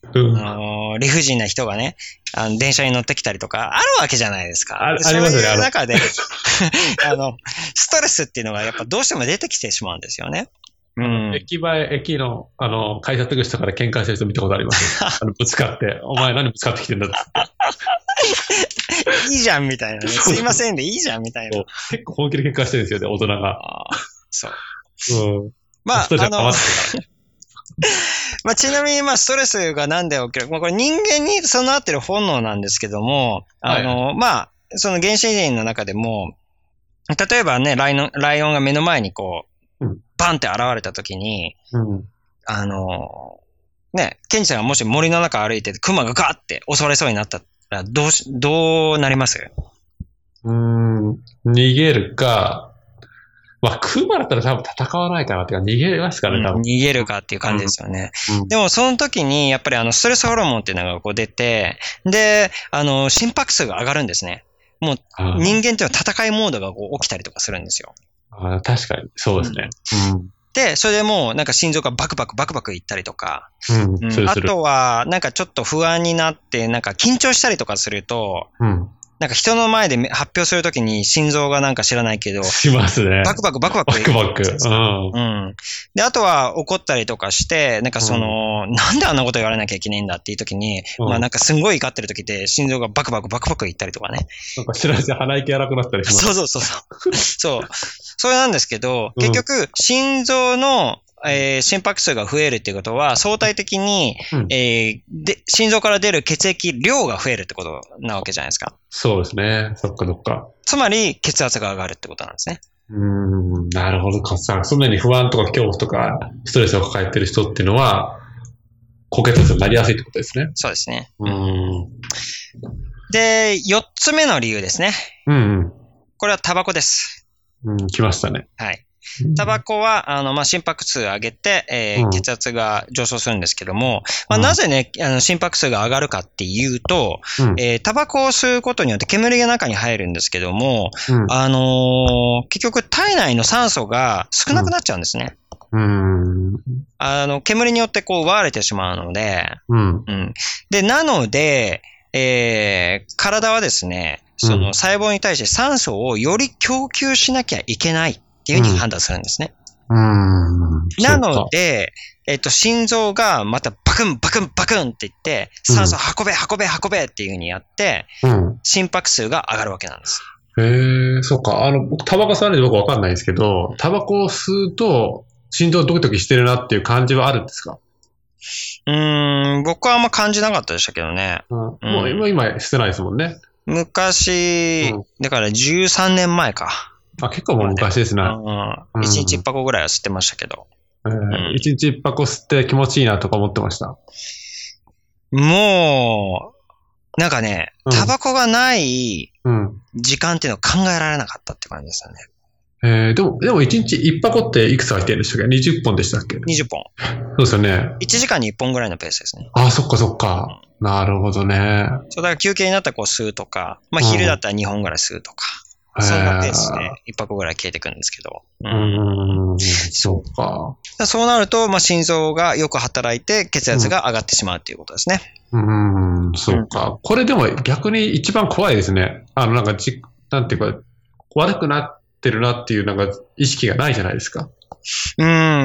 うん、 あの理不尽な人がね、あの電車に乗ってきたりとかあるわけじゃないですか。 あ、ありますね。 そういう中であのストレスっていうのがやっぱどうしても出てきてしまうんですよね。うん、駅前、駅の、あの、改札口とかで喧嘩してる人見たことあります。あのぶつかって、お前何ぶつかってきてんだって。 いいじゃんみたいなね。すいませんでいいじゃんみたいな。 結構本気で喧嘩してるんですよね、大人が。 そう。 うん。 まあ、あの、まあ、ちなみに、まあ、ストレスがなんで起きる、まあ、これ人間に備わってる本能なんですけども、あの、はい、まあ、その原始人の中でも、例えばね、ライオン、ライオンが目の前にこう、うん、バンって現れた時に、うん、あの、ね、ケンジさんがもし森の中歩いてて、クマがガーって襲われそうになったら、どうし、どうなります？ うーん、逃げるか、まあ、クマだったら多分戦わないかなっていうか、逃げますからね、多分、うん。 逃げるかっていう感じですよね。うんうん、でも、その時に、やっぱりあの、ストレスホルモンっていうのがこう出て、で、あの、心拍数が上がるんですね。もう、人間っていうのは戦いモードがこう起きたりとかするんですよ。 ああ、確かに、そうですね。うん、 で、それでもう、なんか心臓がバクバクバクバクいったりとか、うん、あとは、なんかちょっと不安になって、なんか緊張したりとかすると、うんなんか人の前で発表するときに心臓がなんか知らないけど。 しますね。 バクバクバクバク。 バクバク。うん。 うん。で、あとは怒ったりとかして、なんかその、うん、なんであんなこと言われなきゃいけないんだっていうときに、うん、まあなんかすんごい怒ってるときって心臓がバクバクバクバクいったりとかね。 なんか知らず鼻息荒くなったりします。 そうそうそうそう。そう。それなんですけど、結局、心臓の、えー、心拍数が増えるっていうことは、相対的に、うんえー、で、心臓から出る血液量が増えるってことなわけじゃないですか。 そうですね。そっかそっか。 つまり、血圧が上がるってことなんですね。 うーん、なるほど。そんなに不安とか恐怖とか、ストレスを抱えてる人っていうのは、高血圧になりやすいってことですね。 そうですね。 うーん。 で、四つ目の理由ですね。 うんうん。 これはタバコです。 うん、来ましたね。 はい。タバコは、あの、まあ、心拍数上げて、えーうん、血圧が上昇するんですけども、まあ、なぜね、あの、心拍数が上がるかっていうと、うん、えー、タバコを吸うことによって煙が中に入るんですけども、うん、あのー、結局体内の酸素が少なくなっちゃうんですね。 うん、 あの、煙によってこう奪われてしまうので、 うんうん、で、なので、えー、体はですね、その細胞に対して酸素をより供給しなきゃいけないっていうふうに判断するんですね。 うん、 なので、えっと、心臓がまたバクンバクンバクンって言って、酸素運べ運べ運べっていうふうにやって、うん、心拍数が上がるわけなんです。 へえ、そっか。あの、僕、タバコ吸わないで僕わかんないんですけど、タバコを吸うと、心臓ドキドキしてるなっていう感じはあるんですか？ うーん、僕はあんま感じなかったでしたけどね。 うん、もう今、今してないですもんね。 昔、うん、だからじゅうさんねんまえか。 あ、結構もう昔ですね。 うん。いちにちいっぱこぐらいは吸ってましたけど。 えーうん、いちにちいっぱこ吸って気持ちいいなとか思ってました。 もう、なんかね、タバコがない時間っていうのを考えられなかったって感じですよね。 えー、でも、でもいちにちいっぱこっていくつ入ってるんでしたっけ？ にじゅっ 本でしたっけ？ にじゅっ 本。 そうですよね。 いちじかんにいっぽんぐらいのペースですね。 ああ、そっかそっか。うん、なるほどね。 そう、だから休憩になったらこう吸うとか、まあ昼だったらにほんぐらい吸うとか。うん、そんなペースでいっぱこぐらい消えてくるんですけど。 うん。うん、そうか。 そうなると、まあ心臓がよく働いて血圧が上がってしまうっていうことですね。 うん、うんそうか、うん。これでも逆に一番怖いですね。あの、なんかじ、なんていうか、悪くなってるなっていうなんか意識がないじゃないですか。 うん。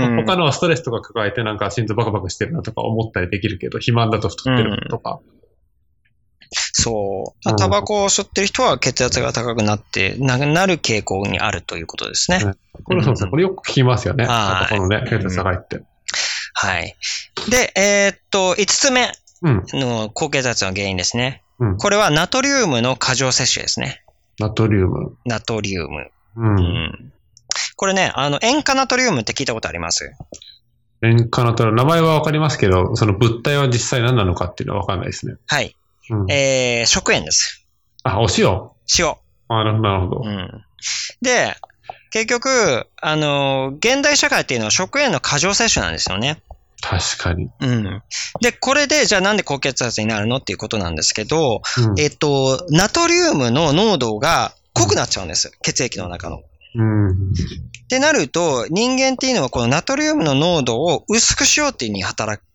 他のはストレスとか抱えてなんか心臓バカバカしてるなとか思ったりできるけど、肥満だと太ってるとか。うんそう。タバコを吸ってる人は血圧が高くなって、な, なる傾向にあるということですね。ねこれそうですね、うん。これよく聞きますよね。タバコのね、血圧高いって、うん。 はい。で、えー、っと、いつつめの高血圧の原因ですね。うん、これはナトリウムの過剰摂取ですね。 ナトリウム。 ナトリウム。 うん。うん、 これね、あの、塩化ナトリウムって聞いたことあります？ 塩化ナトリウム、名前はわかりますけど、その物体は実際何なのかっていうのはわかんないですね。 はい。うん、えー、食塩です。 あ、お塩。 塩。 あ、なるほど。 うん。で、結局、あの、現代社会っていうのは食塩の過剰摂取なんですよね。 確かに。 うん。で、これで、じゃあなんで高血圧になるのっていうことなんですけど、うん、えっと、ナトリウムの濃度が濃くなっちゃうんです。うん、血液の中の。 うん。 ってなると、人間っていうのはこのナトリウムの濃度を薄くしようっていう風に働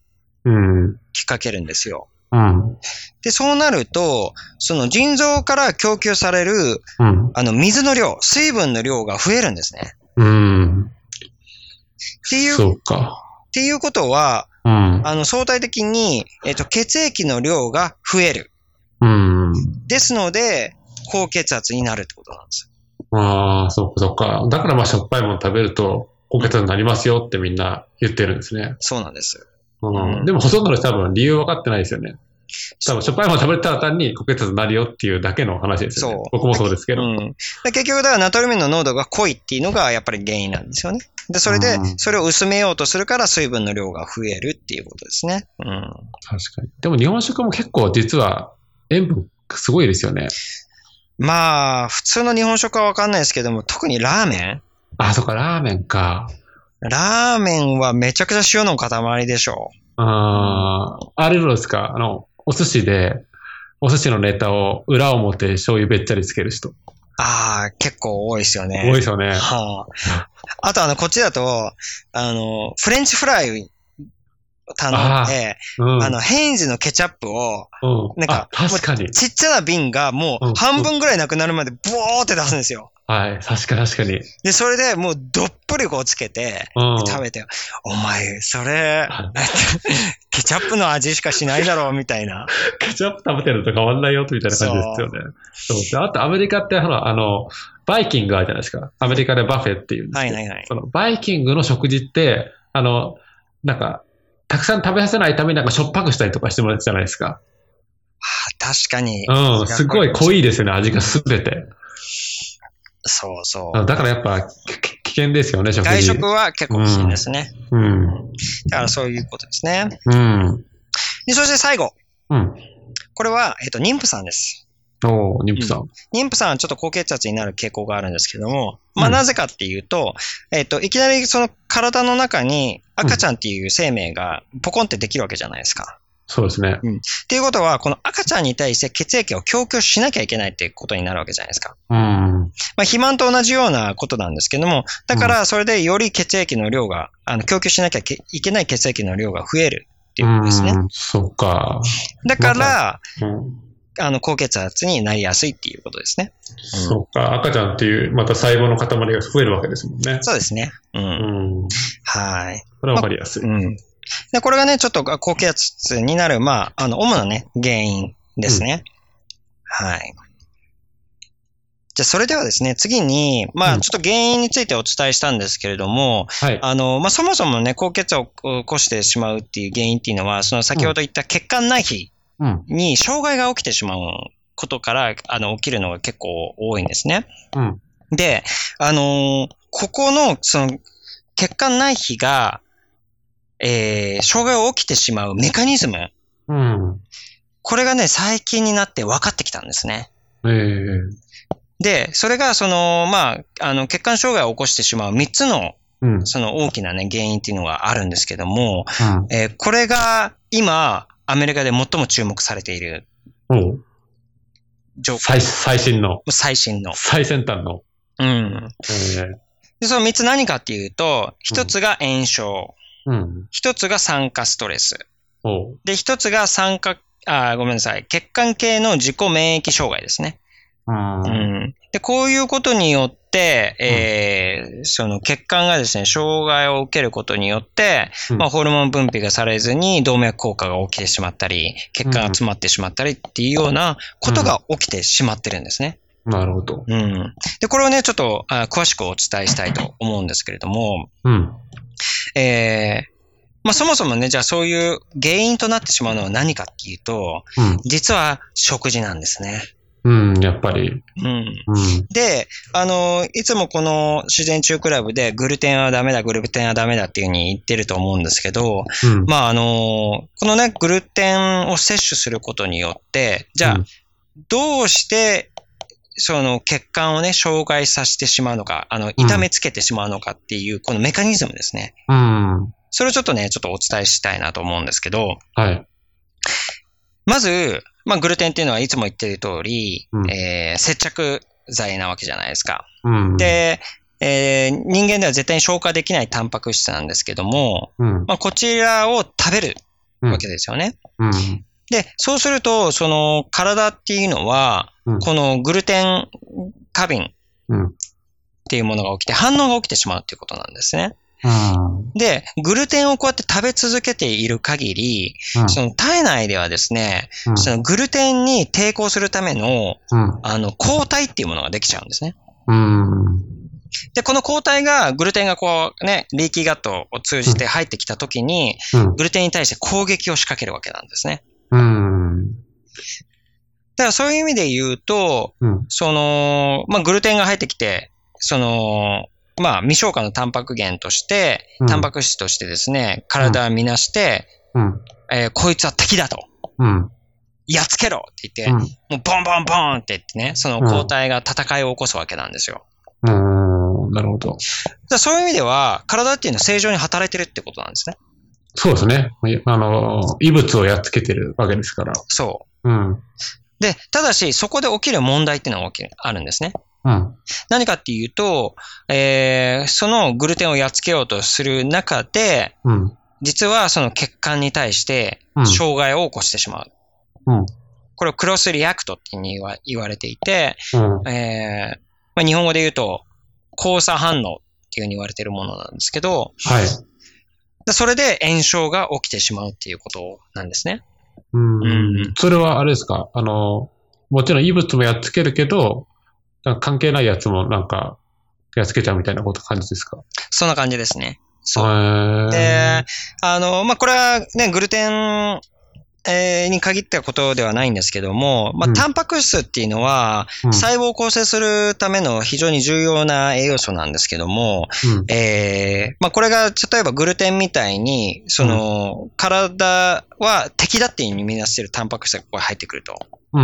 きかけるんですよ。 うん。 で、そうなると、その腎臓から供給される、うん、あの、水の量、水分の量が増えるんですね。 うん。 っていう、 そうか。 っていうことは、うん、あの、相対的に、えっと、血液の量が増える。 うん。 ですので、高血圧になるってことなんです。 ああ、そうか、そうか。だからまあ、しょっぱいもの食べると、高血圧になりますよってみんな言ってるんですね。 そうなんです。 うん、でもほとんどの人多分理由分かってないですよね。多分しょっぱいもの食べたら単に高血圧になるよっていうだけの話ですよね。そう。僕もそうですけど。うん、 結局だからナトリウムの濃度が濃いっていうのがやっぱり原因なんですよね。で、それで、それを薄めようとするから水分の量が増えるっていうことですね。うん。 確かに。でも日本食も結構実は塩分すごいですよね。 まあ、普通の日本食はわかんないですけども、特にラーメン？ あ、そっか、ラーメンか。 ラーメンはめちゃくちゃ塩の塊でしょ。 ああ、あれどうですか？あの、お寿司で、お寿司のネタを裏表醤油べっちゃりつける人。 ああ、結構多いですよね。 多いですよね。 はあ、あとあの、こっちだと、あの、フレンチフライ頼んで、あ,、うん、あの、ヘインズのケチャップを、うん、なんか、 確かに。 ちっちゃな瓶がもう半分ぐらいなくなるまでボーって出すんですよ。 はい、確かに確かに。 で、それでもうどっぷりこうつけて、うん、食べて、お前、それ、ケチャップの味しかしないだろう、みたいな。 ケチャップ食べてると変わんないよ、みたいな感じですよね。そう。そうであとアメリカって、ほら、あの、バイキングあるじゃないですか。アメリカでバフェっていうんですけど、はいはいはい。そのバイキングの食事って、あの、なんか、たくさん食べさせないためになんかしょっぱくしたりとかしてもらってじゃないですか。 はあ、確かに。 うん、すごい濃いですよね、味がすべて。 そうそう。 だからやっぱ危険ですよね、食事。 外食は結構危険ですね。 うん。うん、 だからそういうことですね。 うん。 で、そして最後。 うん。 これは、えっと、妊婦さんです。 おー、妊婦さん、うん。 妊婦さんはちょっと高血圧になる傾向があるんですけども、まあなぜかっていうと、うん、えっと、いきなりその体の中に赤ちゃんっていう生命がポコンってできるわけじゃないですか。 そうですね。 うん。っていうことは、この赤ちゃんに対して血液を供給しなきゃいけないっていうことになるわけじゃないですか。 うん。まあ、肥満と同じようなことなんですけども、だからそれでより血液の量が、あの、供給しなきゃいけない血液の量が増えるっていうことですね。 うん、そうか。 だから、まうん、あの、高血圧になりやすいっていうことですね。 うん、そうか。赤ちゃんっていう、また細胞の塊が増えるわけですもんね。 そうですね。うん。うん、はい。 これはわかりやすい。 まあ、うん。で、これがね、ちょっと高血圧になる、まあ、あの、主なね、原因ですね。うん、はい。じゃあ、それではですね、次に、まあ、ちょっと原因についてお伝えしたんですけれども、うん、はい。あの、まあ、そもそもね、高血圧を起こしてしまうっていう原因っていうのは、その先ほど言った血管内皮に障害が起きてしまうことから、あの、起きるのが結構多いんですね。うん。で、あの、ここの、その、血管内皮が、えー、障害が起きてしまうメカニズム。うん。これがね、最近になって分かってきたんですね。 えー、 で、それが、その、まあ、あの、血管障害を起こしてしまうみっつの、うん、その大きなね、原因っていうのがあるんですけども、うんえー、これが今、アメリカで最も注目されている。 状況。最、最新の。 最新の。 最先端の。 うん。えー、で、そのみっつ何かっていうと、ひとつが炎症。うん。一つが酸化ストレス。おで、一つが酸化、あ、ごめんなさい。血管系の自己免疫障害ですね。うん。で、こういうことによって、えー、うん、その血管がですね、障害を受けることによって、うん、まあ、ホルモン分泌がされずに動脈硬化が起きてしまったり、血管が詰まってしまったりっていうようなことが起きてしまってるんですね。 うん、なるほど。 うん。で、これをね、ちょっとあ詳しくお伝えしたいと思うんですけれども、 うん。 えー、まあそもそもね、じゃあそういう原因となってしまうのは何かっていうと、うん、実は食事なんですね。 うん、やっぱり。 うん。うん、で、あの、いつもこの自然中クラブでグルテンはダメだ、グルテンはダメだっていうふうに言ってると思うんですけど、うん、まああの、このね、グルテンを摂取することによって、じゃあ、うん、どうしてその血管をね、障害させてしまうのか、あの、痛めつけてしまうのかっていう、このメカニズムですね。 うん。 それをちょっとね、ちょっとお伝えしたいなと思うんですけど、 はい。 まず、まあ、グルテンっていうのはいつも言ってる通り、うん、えー、接着剤なわけじゃないですか。 うん、 で、えー、人間では絶対に消化できないタンパク質なんですけども、うん、まあ、こちらを食べるわけですよね。 うん。 で、そうすると、その体っていうのは、うん、このグルテン過敏っていうものが起きて反応が起きてしまうっていうことなんですね。 うん、 で、グルテンをこうやって食べ続けている限り、うん、その体内ではですね、うん、そのグルテンに抵抗するための、うん、あの、抗体っていうものができちゃうんですね。 うん、 で、この抗体が、グルテンがこうね、リーキーガットを通じて入ってきたときに、うん、グルテンに対して攻撃を仕掛けるわけなんですね。 うん、 だからそういう意味で言うと、うん、その、まあ、グルテンが入ってきて、その、まあ、未消化のタンパク源として、うん、タンパク質としてですね、体を見なして、うんえー、こいつは敵だと。 うん、 やっつけろって言って、うん、もうボンボンボンって言ってね、その抗体が戦いを起こすわけなんですよ。 うん、なるほど。 だそういう意味では、体っていうのは正常に働いてるってことなんですね。 そうですね。あの、異物をやっつけてるわけですから。 そう。うん。 で、ただし、そこで起きる問題っていうのが起きる、あるんですね。 うん。 何かっていうと、えー、そのグルテンをやっつけようとする中で、 うん、 実はその血管に対して障害を起こしてしまう。 うん、 これをクロスリアクトって言わ、言われていて、 うんえーまあ、日本語で言うと交差反応っていうふうに言われているものなんですけど、 はい、 それで炎症が起きてしまうっていうことなんですね。 うん、うん、それはあれですか、あの、もちろん異物もやっつけるけど、関係ないやつもなんか、やっつけちゃうみたいなこと感じですか？ そんな感じですね。そう。で、あの、まあ、これはね、グルテン、えー、に限ったことではないんですけども、まあ、タンパク質っていうのは、細胞を構成するための非常に重要な栄養素なんですけども、 うん、 えー、まあ、これが例えばグルテンみたいに、その、うん、体は敵だっていう意味に見なしているタンパク質がここに入ってくると。 うん、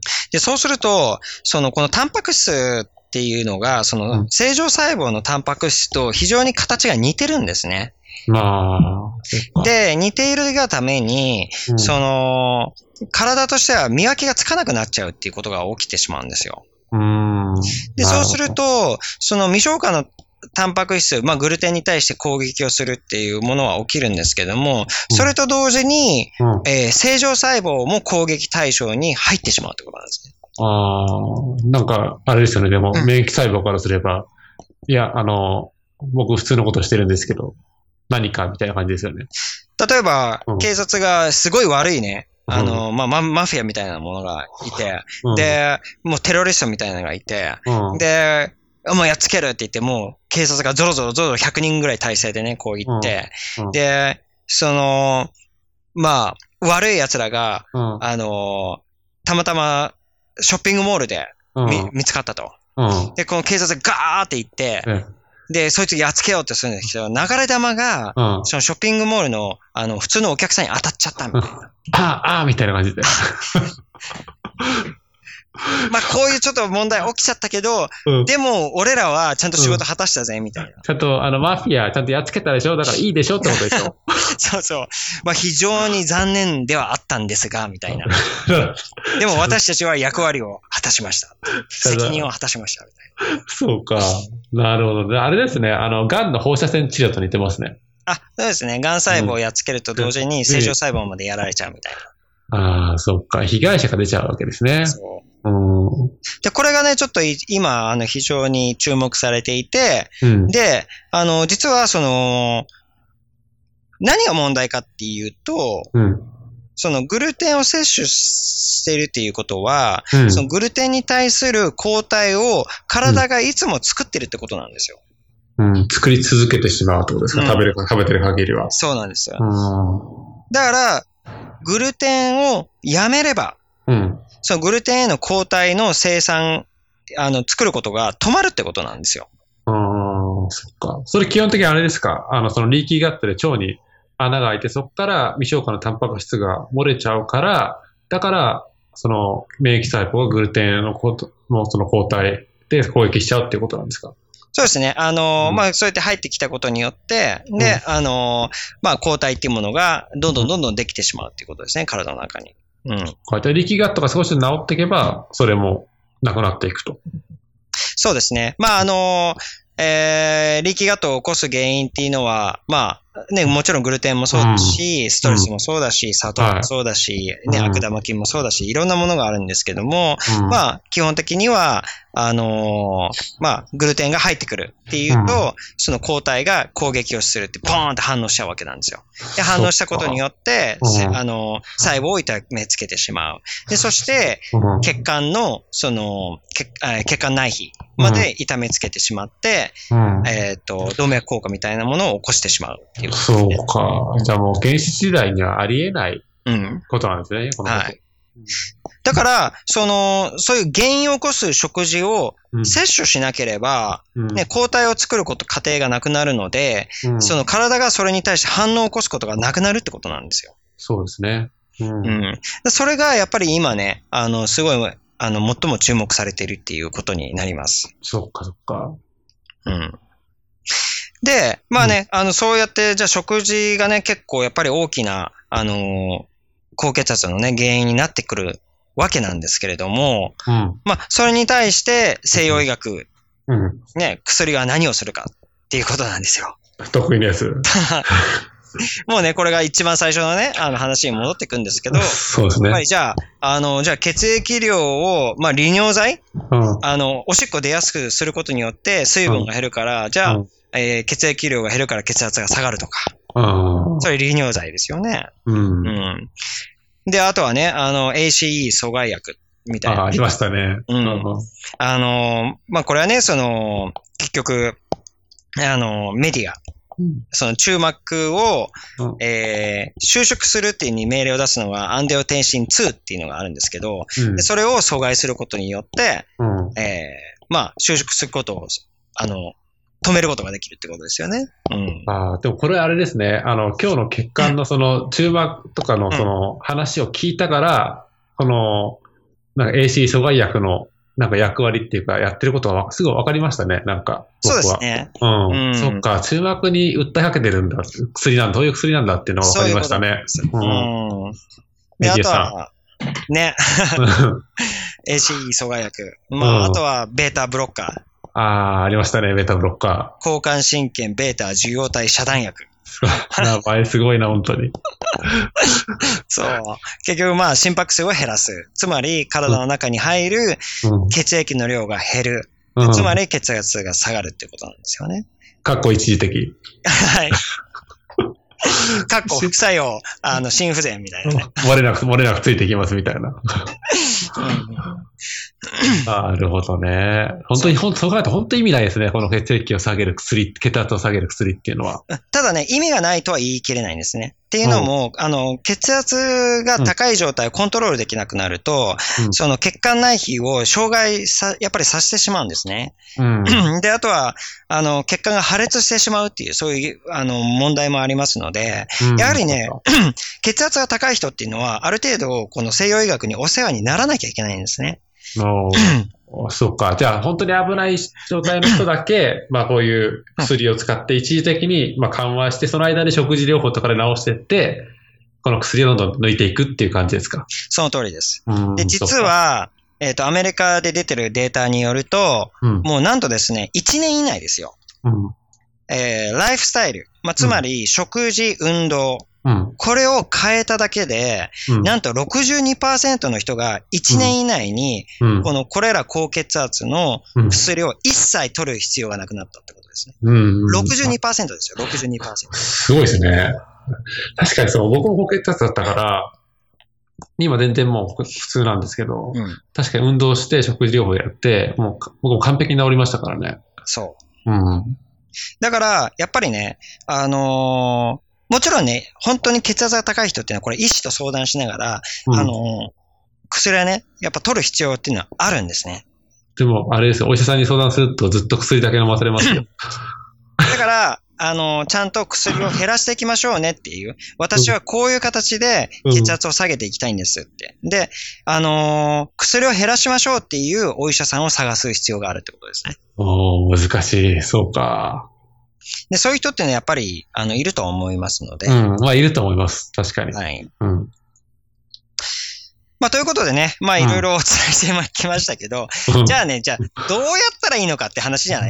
で、そうすると、その、このタンパク質っていうのが、その、正常細胞のタンパク質と非常に形が似てるんですね。 まあ、で、似ているがために、うん、その、体としては見分けがつかなくなっちゃうっていうことが起きてしまうんですよ。 うん、 で、そうすると、その未消化のタンパク質、まあ、グルテンに対して攻撃をするっていうものは起きるんですけども、それと同時に、うんえー、正常細胞も攻撃対象に入ってしまうってことなんですね。 ああ、なんか、あれですよね。でも、うん、免疫細胞からすれば、いや、あの、僕普通のことしてるんですけど、何かみたいな感じですよね。 例えば、うん、警察がすごい悪いね、あの、うん、まあ、マ、マフィアみたいなものがいて、うん、で、もうテロリストみたいなのがいて、 うん、 で、もうやっつけるって言って、もう警察がゾロゾロゾロゾロひゃくにんぐらい体制でね、こう言って、 うんうん、 で、その、まあ、悪い奴らが、 うん、 あの、たまたまショッピングモールでみ、うん、見つかったと、 うん。 で、この警察がガーって行って、で、そいつやっつけようってするんですけど、流れ弾が、 うん、 そのショッピングモールの、あの、普通のお客さんに当たっちゃったみたいな。 ああ、ああ、みたいな感じで。 まあ、こういうちょっと問題起きちゃったけど、 うん、 でも、俺らはちゃんと仕事果たしたぜ、みたいな、うん。 ちゃんと、あの、マフィア、ちゃんとやっつけたでしょ？だからいいでしょってことでしょ？ そうそう。まあ、非常に残念ではあったんですが、みたいな。でも、私たちは役割を果たしました。責任を果たしました、みたいな。 そうか。なるほど。あれですね。あの、癌の放射線治療と似てますね。 あ、そうですね。癌細胞をやっつけると同時に正常細胞までやられちゃうみたいな。 ああ、そっか。被害者が出ちゃうわけですね。 そう。 うん、 で、これがね、ちょっと今、あの、非常に注目されていて、 うん、 で、あの、実は、その、何が問題かっていうと、 うん、 そのグルテンを摂取しているっていうことは、 うん、 そのグルテンに対する抗体を体がいつも作ってるってことなんですよ。 うん、作り続けてしまうってことですか、うん、食べる、食べてる限りは。 そうなんですよ。 うん、 だから、グルテンをやめれば、 うん、 そのグルテンへの抗体の生産、あの、作ることが止まるってことなんですよ。 ああ、そっか。それ基本的にあれですか？あの、そのリーキーガットで腸に穴が開いて、そこから未消化のタンパク質が漏れちゃうから、だから、その免疫細胞がグルテンののその抗体で攻撃しちゃうっていうことなんですか？ そうですね。あの、うん、まあ、そうやって入ってきたことによって、で、うん、あの、まあ、抗体っていうものが、どんどんどんどんできてしまうっていうことですね、体の中に。うん。こうやって力学とか少し治っていけば、それもなくなっていくと。 そうですね。まあ、あの、えー、力学を起こす原因っていうのは、まあ、 ね、もちろんグルテンもそうだし、うん、ストレスもそうだし、砂糖もそうだし、はい、ね、悪玉菌もそうだし、いろんなものがあるんですけども、うん、まあ、基本的には、あのー、まあ、グルテンが入ってくるっていうと、うん、その抗体が攻撃をするって、ポーンって反応しちゃうわけなんですよ。で、反応したことによって、うん、あのー、細胞を痛めつけてしまう。で、そして、血管の、その、血, 血管内皮まで痛めつけてしまって、うん、えっ、ー、と、動脈硬化みたいなものを起こしてしまうっていうことですね。 そうか。じゃあもう原始時代にはありえないことなんですね、うん、このこと。はい。 だから、その、そういう原因を起こす食事を摂取しなければ、うん、ね、抗体を作ること、過程がなくなるので、うん、その体がそれに対して反応を起こすことがなくなるってことなんですよ。 そうですね。うん。 うん、それがやっぱり今ね、あの、すごい、あの、最も注目されているっていうことになります。 そっかそっか。 うん。で、まあね、うん、あの、そうやって、じゃあ食事がね、結構やっぱり大きな、あのー、高血圧のね、原因になってくるわけなんですけれども、うん、まあ、それに対して西洋医学、うん、ね、薬が何をするかっていうことなんですよ。 得意なやつ。 もうね、これが一番最初のね、あの話に戻っていくんですけど、 そうですね。 やっぱりじゃあ、あの、じゃあ血液量を、まあ利尿剤、うん、あの、おしっこ出やすくすることによって水分が減るから、うん、じゃあ、うん、えー、血液量が減るから血圧が下がるとか。うん、それ利尿剤ですよね。うん。うん。で、あとはね、あの、エーシーイー 阻害薬みたいな。 あ、ありましたね。 うん。あの、まあ、これはね、その、結局、あの、メディア。その中膜を、うんえー、収縮するっていうに命令を出すのはアンデオテンシンツーっていうのがあるんですけど、うん、でそれを阻害することによって、うんえー、まあ収縮することをあの止めることができるってことですよね。うん、 あでもこれあれですね、あの今日の血管のその中膜とかのその話を聞いたから、うん、このなんか エーシー 阻害薬のなんか役割っていうか、やってることがすぐ分かりましたね、なんか。僕は。 そうですね。 うん。うん、そっか、中膜に訴えかけてるんだ。薬なんだ、どういう薬なんだっていうのが分かりましたね。 そういうことです。うん。うん、で、あとは、ね。エーシーイー 阻害薬。まあ、うん、あとは、ベータブロッカー。ああ、ありましたね、ベータブロッカー。交感神経ベータ受容体遮断薬。 名前すごいな、本当に。 そう。結局、まあ、心拍数を減らす。つまり、体の中に入る血液の量が減る。うん、つまり、血圧が下がるっていうことなんですよね。 かっこ一時的。 はい。かっこ副作用、あの、心不全みたいなね。 漏れなく、漏れなくついていきますみたいな。なるほどね。本当に、そう考えると本当に意味ないですね。この血液を下げる薬、血圧を下げる薬っていうのは。 ただね、意味がないとは言い切れないんですね。っていうのも、うん、あの、血圧が高い状態をコントロールできなくなると、うん、その血管内皮を障害さ、やっぱりさせてしまうんですね。うん、で、あとは、あの、血管が破裂してしまうっていう、そういう、あの、問題もありますので、うん、やはりね、血圧が高い人っていうのは、ある程度、この西洋医学にお世話にならなきゃいけないんですね。 おそうか。じゃあ、本当に危ない状態の人だけ、まあ、こういう薬を使って一時的に、まあ、緩和して、その間に食事療法とかで治していって、この薬をどんどん抜いていくっていう感じですか？ その通りです。で、実は、えっと、アメリカで出てるデータによると、うん、もうなんとですね、いちねん以内ですよ。うんえー、ライフスタイル、まあ、つまり食事、運動、うん、これを変えただけで、うん、なんと ろくじゅうにパーセント の人がいちねん以内に、うん、このこれら高血圧の薬を一切取る必要がなくなったってことですね。うん、ろくじゅうにパーセント ですよ、ろくじゅうにパーセント。 すごいですね。確かにそう、僕も高血圧だったから、今全然もう普通なんですけど、うん、確かに運動して食事療法やって、もう僕も完璧に治りましたからね。 そう。うん、だから、やっぱりね、あのー、もちろんね、本当に血圧が高い人っていうのはこれ医師と相談しながら、うん、あのー、薬はね、やっぱ取る必要っていうのはあるんですね。 でも、あれですよ、お医者さんに相談するとずっと薬だけ飲まされますよ。 だから、あのー、ちゃんと薬を減らしていきましょうねっていう、私はこういう形で血圧を下げていきたいんですって。うん、で、あのー、薬を減らしましょうっていうお医者さんを探す必要があるってことですね。 おー、難しい。そうか。 で、そういう人ってね、やっぱり、あの、いると思いますので。 うん、まあ、いると思います。確かに。 はい。うん。まあ、ということでね、まあ、いろいろお伝えしてきましたけど、うん、じゃあね、じゃあ、どうやったらいいのかって話じゃないですか。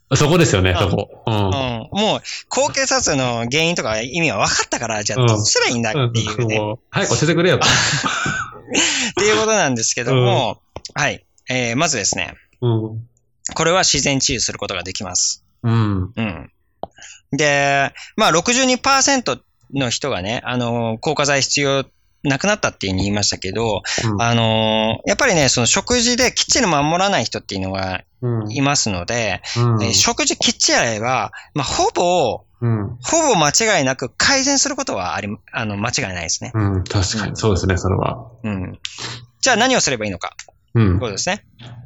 そこですよね、そこ。 うん。うん、もう、高血圧の原因とか意味は分かったから、じゃあどうすればいいんだっていうね。 うんうん、早く教えてくれよと。 っていうことなんですけども、うん、はい。えー、まずですね、うん。これは自然治癒することができます。うん。うん。で、まあ ろくじゅうにパーセント の人がね、あの、硬化剤必要なくなったっていうふうに言いましたけど、うん、あの、やっぱりね、その食事できっちり守らない人っていうのがいますので、うんえー、食事きっちりやれば、まあ、ほぼ、うん、ほぼ間違いなく改善することはあり、あの、間違いないですね。 うん、確かにそうですね、それは。 うん。じゃあ何をすればいいのか。うん。そうですね。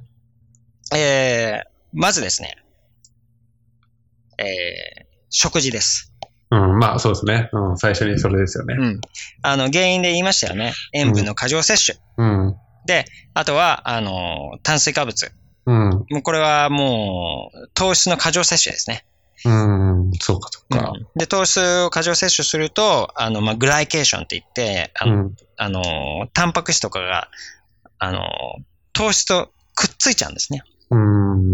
えー、まずですね、えー、食事です。 うん、まあそうですね。うん、最初にそれですよね。うん。 あの、原因で言いましたよね。塩分の過剰摂取。うん。で、あとは、あの、炭水化物。うん。もうこれはもう、糖質の過剰摂取ですね。 うん、そうかそうか、 うん。で、糖質を過剰摂取すると、あの、まあ、グライケーションって言って、あの、うん、あの、タンパク質とかが、あの、糖質とくっついちゃうんですね。 うん、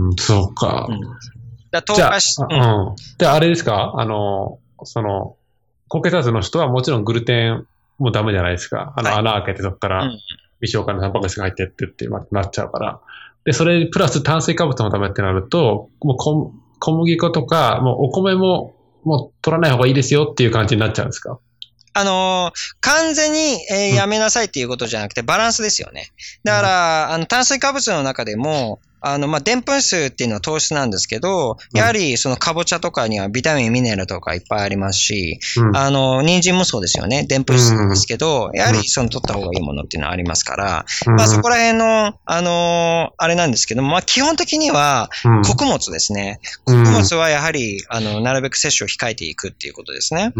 そうか。うん、 だ糖化し、 うん。で、あれですかあの、その、高血圧の人はもちろんグルテンもダメじゃないですか。あの、はい、穴開けてそこから微消化のタンパク質が入ってってってなっちゃうから。で、それプラス炭水化物もダメってなると、もう小、小麦粉とか、もうお米ももう取らない方がいいですよっていう感じになっちゃうんですか？ あのー、完全に、えー、やめなさいっていうことじゃなくて、バランスですよね。だから、あの、炭水化物の中でも、あの、まあ、でんぷん質っていうのは糖質なんですけど、やはり、その、かぼちゃとかにはビタミン、ミネラルとかいっぱいありますし、うん、あの、人参もそうですよね。でんぷん質なんですけど、やはり、その、取った方がいいものっていうのはありますから、まあ、そこら辺の、あのー、あれなんですけども、まあ、基本的には、穀物ですね。穀物はやはり、あの、なるべく摂取を控えていくっていうことですね。 うん。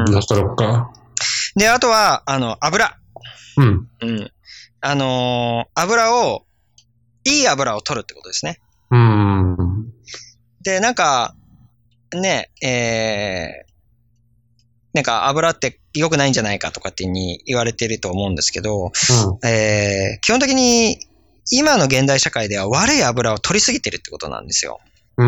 だからか。 で、あとは、あの、油。うん。うん。あのー、油を、いい油を取るってことですね。うん。で、なんか、ね、えー、なんか油って良くないんじゃないかとかってに言われていると思うんですけど、うん、えー、基本的に今の現代社会では悪い油を取りすぎてるってことなんですよ。うん。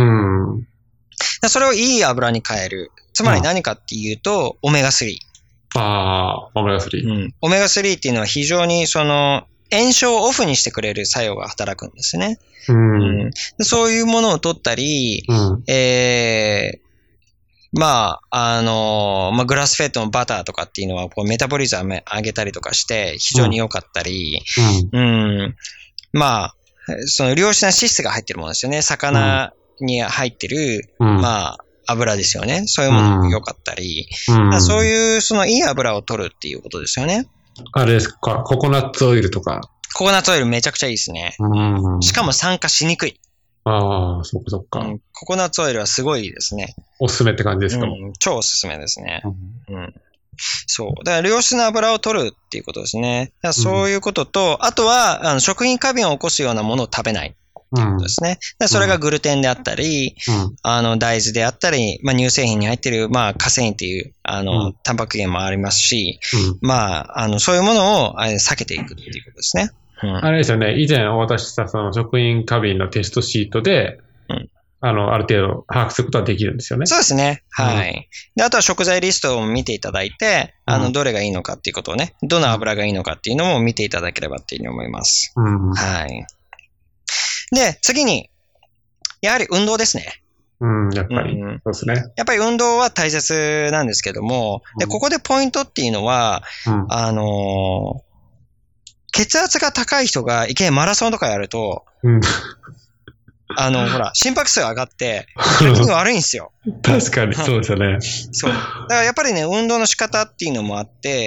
それをいい油に変える。つまり何かっていうと、オメガスリー。 ああ、オメガスリー。 うん。オメガスリーっていうのは非常にその、炎症をオフにしてくれる作用が働くんですね。うんうん、そういうものを取ったり、うん、えー、まあ、あの、まあ、グラスフェッドのバターとかっていうのは、こうメタボリズム上げたりとかして、非常に良かったり、うんうん、まあ、その良質な脂質が入ってるものですよね。魚に入ってる、うん、まあ、油ですよね。そういうものも良かったり、うん、そういう、そのいい油を取るっていうことですよね。 あれですか、ココナッツオイルとか。 ココナッツオイルめちゃくちゃいいですね。うん、しかも酸化しにくい。 ああ、そっかそっか、 うん。ココナッツオイルはすごいですね。 おすすめって感じですか、うん、 超おすすめですね。うん、うん、そう。だから良質な油を取るっていうことですね。だからそういうことと、うん、あとはあの食品過敏を起こすようなものを食べない。っていうことですね。でそれがグルテンであったり、うん、あの大豆であったり、まあ、乳製品に入っている、まあ、カセインっていうあの、うん、タンパク源もありますし、うん、まあ、あのそういうものを避けていくっていうことですね。 うん、あれですよね。以前お渡ししたその食品過敏のテストシートで、うん、あのある程度把握することはできるんですよね。 そうですね。はい。うん、であとは食材リストを見ていただいて、あのどれがいいのかっていうことをね、どの油がいいのかっていうのも見ていただければっていうふうに思います。うん、はい。で次にやはり運動ですね。 うん、やっぱり、うん。そうですね。 やっぱり運動は大切なんですけども、で、ここでポイントっていうのは、うん、あのー、血圧が高い人がいきなりマラソンとかやると、うん、あの、ほら、心拍数上がって、逆に悪いんですよ。 確かに、そうですよね。 そう。だからやっぱりね、運動の仕方っていうのもあって、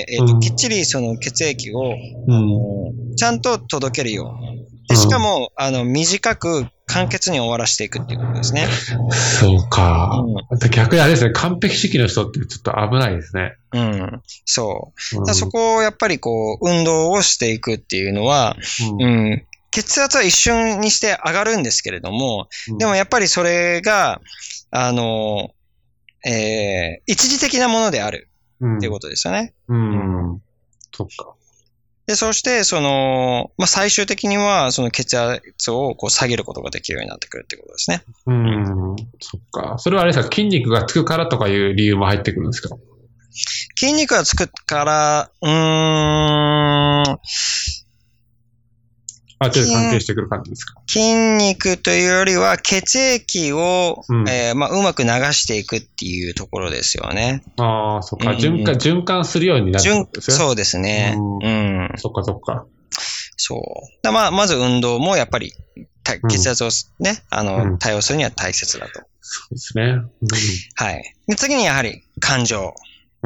えっと、うん、きっちりその血液を、うん、ちゃんと届けるように。で、しかも、あの、短く簡潔に終わらせていくっていうことですね。 そうか。うん、逆にあれですね、完璧主義の人ってちょっと危ないですね。 うん。そう。だそこをやっぱりこう、運動をしていくっていうのは、うん、うん、血圧は一瞬にして上がるんですけれども、うん、でもやっぱりそれが、あの、えー、一時的なものであるっていうことですよね。 うん。うん、そっか。 で、そして、その、まあ、最終的には、その血圧をこう下げることができるようになってくるってことですね。 うん、そっか。それはあれですか、筋肉がつくからとかいう理由も入ってくるんですか？ 筋肉がつくから、うーん、 あ、ちょっと関係してくる感じですか？ 筋肉というよりは血液を、うんえーまあ、うまく流していくっていうところですよね。 ああ、そっか、うん、循環、循環するようになるんですね。 そうですね。うん。 そっかそっか。 そう。だまあ、まず運動もやっぱり血圧をね、うん、あの、対応するには大切だと。 そうですね。うん、 はい。で次にやはり感情。 うん、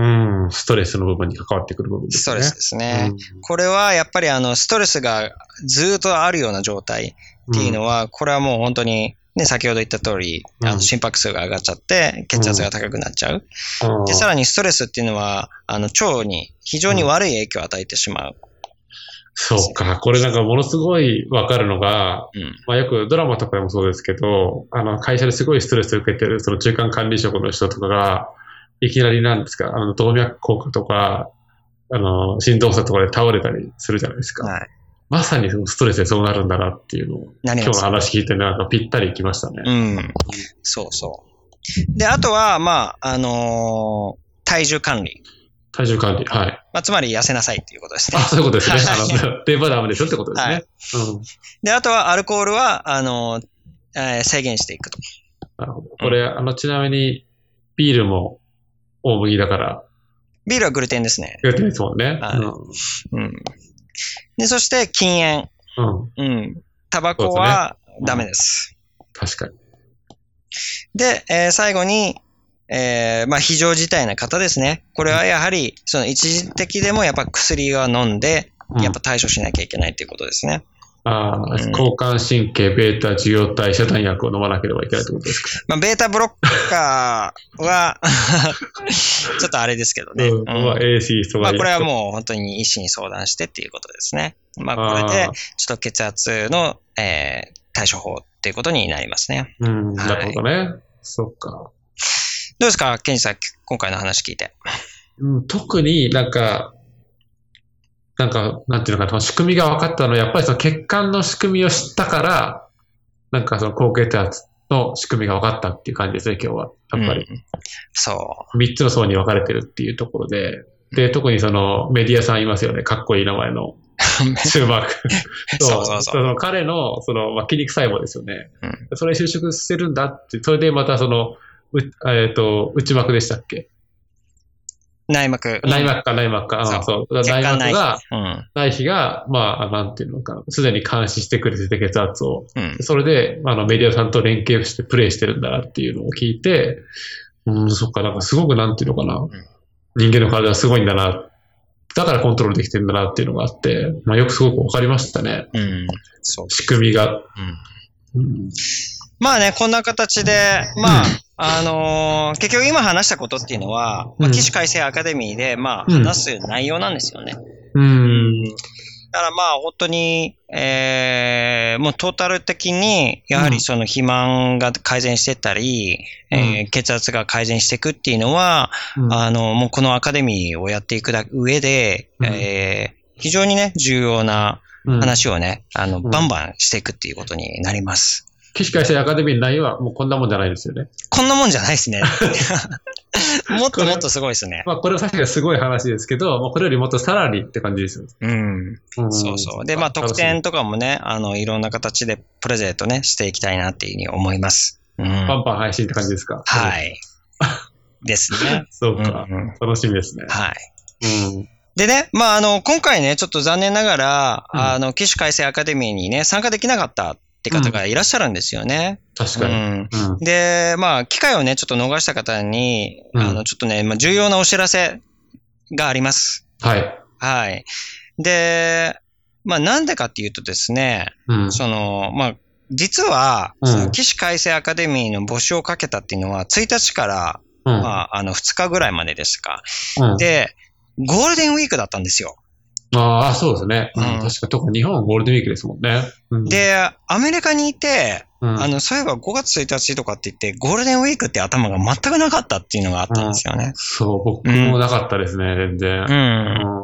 ストレスの部分に関わってくる部分ですね。 ストレスですね。うん、これはやっぱりあの、ストレスがずっとあるような状態っていうのは、うん、これはもう本当に、ね、先ほど言った通り、あの心拍数が上がっちゃって、血圧が高くなっちゃう。うん、で、さらにストレスっていうのは、あの、腸に非常に悪い影響を与えてしまう。 そうか。これなんかものすごいわかるのが、うん、まあよくドラマとかでもそうですけど、あの、会社ですごいストレスを受けてる、その中間管理職の人とかが、いきなりなんですか、あの、動脈硬化とか、あの、心動作とかで倒れたりするじゃないですか。はい、まさにそのストレスでそうなるんだなっていうのを、今日の話聞いてなんかぴったりいきましたね。 うん。そうそう。で、あとは、まあ、あのー、体重管理。 体重管理。はい。 まあ、つまり痩せなさいっていうことですね。 あ、そういうことですね。あの、電波ダメでしょってことですね。はい、 うん。で、あとはアルコールは、あのーえー、制限していくと。 なるほど。これ、うん、あの、ちなみに、ビールも、大麦だから。 ビールはグルテンですね。 グルテンですもんね。 はい、うん。で、そして禁煙。うん。うん。タバコはダメです。 うん、確かに。 で、えー、最後に、えー、まあ、非常事態な方ですね。これはやはり、その一時的でもやっぱ薬は飲んで、やっぱ対処しなきゃいけないということですね。 ああ、うん、交感神経、ベータ受容体、遮断薬を飲まなければいけないということですか。 まあ、ベータブロッカーは、ちょっとあれですけどね。うん。まあ、 エーシー 阻害薬。 まあ、これはもう本当に医師に相談してっていうことですね。まあ、これで、ちょっと血圧の、えー、対処法っていうことになりますね。 うん、なるほどね。はい、そっか。 どうですか、ケンジさん、今回の話聞いて。 うん、特になんか、なんか、なんていうのかな、仕組みが分かったのは、やっぱりその血管の仕組みを知ったから、なんかその高血圧の仕組みが分かったっていう感じですね、今日は。やっぱり。うん、 そう。 三つの層に分かれてるっていうところで、で、特にそのメディアさんいますよね、かっこいい名前の。シューマーク。 そうそうそう。 その彼の、その、まあ、筋肉細胞ですよね。うん、それ収縮してるんだって、それでまたその、うえっ、ー、と、内膜でしたっけ？ 内膜。 内膜か、内膜か。そう。そう内膜が、うん、内皮が、まあ、なんていうのかな、すでに監視してくれてて血圧を。うん、それで、あの、メディアさんと連携してプレイしてるんだなっていうのを聞いて、うん、そっか、なんかすごくなんていうのかな、うん、人間の体はすごいんだな。だからコントロールできてるんだなっていうのがあって、まあ、よくすごくわかりましたね。うん。そう。仕組みが。うんうん、まあね、こんな形で、まあ、うんあのー、結局今話したことっていうのは、まあ、起死回生アカデミーで、まあ、話す内容なんですよね。うん。だからまあ、本当に、えー、もうトータル的に、やはりその肥満が改善していったり、うん、えー、血圧が改善していくっていうのは、うん、あの、もうこのアカデミーをやっていく上で、うん、えー、非常にね、重要な話をね、あの、バンバンしていくっていうことになります。 起死回生アカデミーの内容はもうこんなもんじゃないですよね。 こんなもんじゃないですね。もっともっとすごいですね。 まあこれは確かにすごい話ですけど、もうこれよりもっとさらにって感じですよ。うん。 うん、そうそう。で、まあ特典とかもね、あの、いろんな形でプレゼントね、していきたいなっていうふうに思います。うん。 パンパン配信って感じですか？ はい。ですね。 そうか、うんうん。楽しみですね。 はい。うん。でね、まああの、今回ね、ちょっと残念ながら、うん、あの、起死回生アカデミーにね、参加できなかった。って方がいらっしゃるんですよね。 うん、確かに、 うんうん。で、まあ、機会をね、ちょっと逃した方に、うん、あの、ちょっとね、まあ、重要なお知らせがあります。 はい。 はい。で、まあ、なんでかっていうとですね、うん、その、まあ、実は、その起死回生アカデミーの募集をかけたっていうのは、ついたちから、うん、まあ、あの、ふつかぐらいまでですか。うん、で、ゴールデンウィークだったんですよ。 ああ、そうですね。うん、確か、特に日本はゴールデンウィークですもんね。 うん、で、アメリカにいて、うん、あの、そういえばごがつついたちとかって言って、ゴールデンウィークって頭が全くなかったっていうのがあったんですよね。うん、 そう、僕もなかったですね、うん、全然。うん。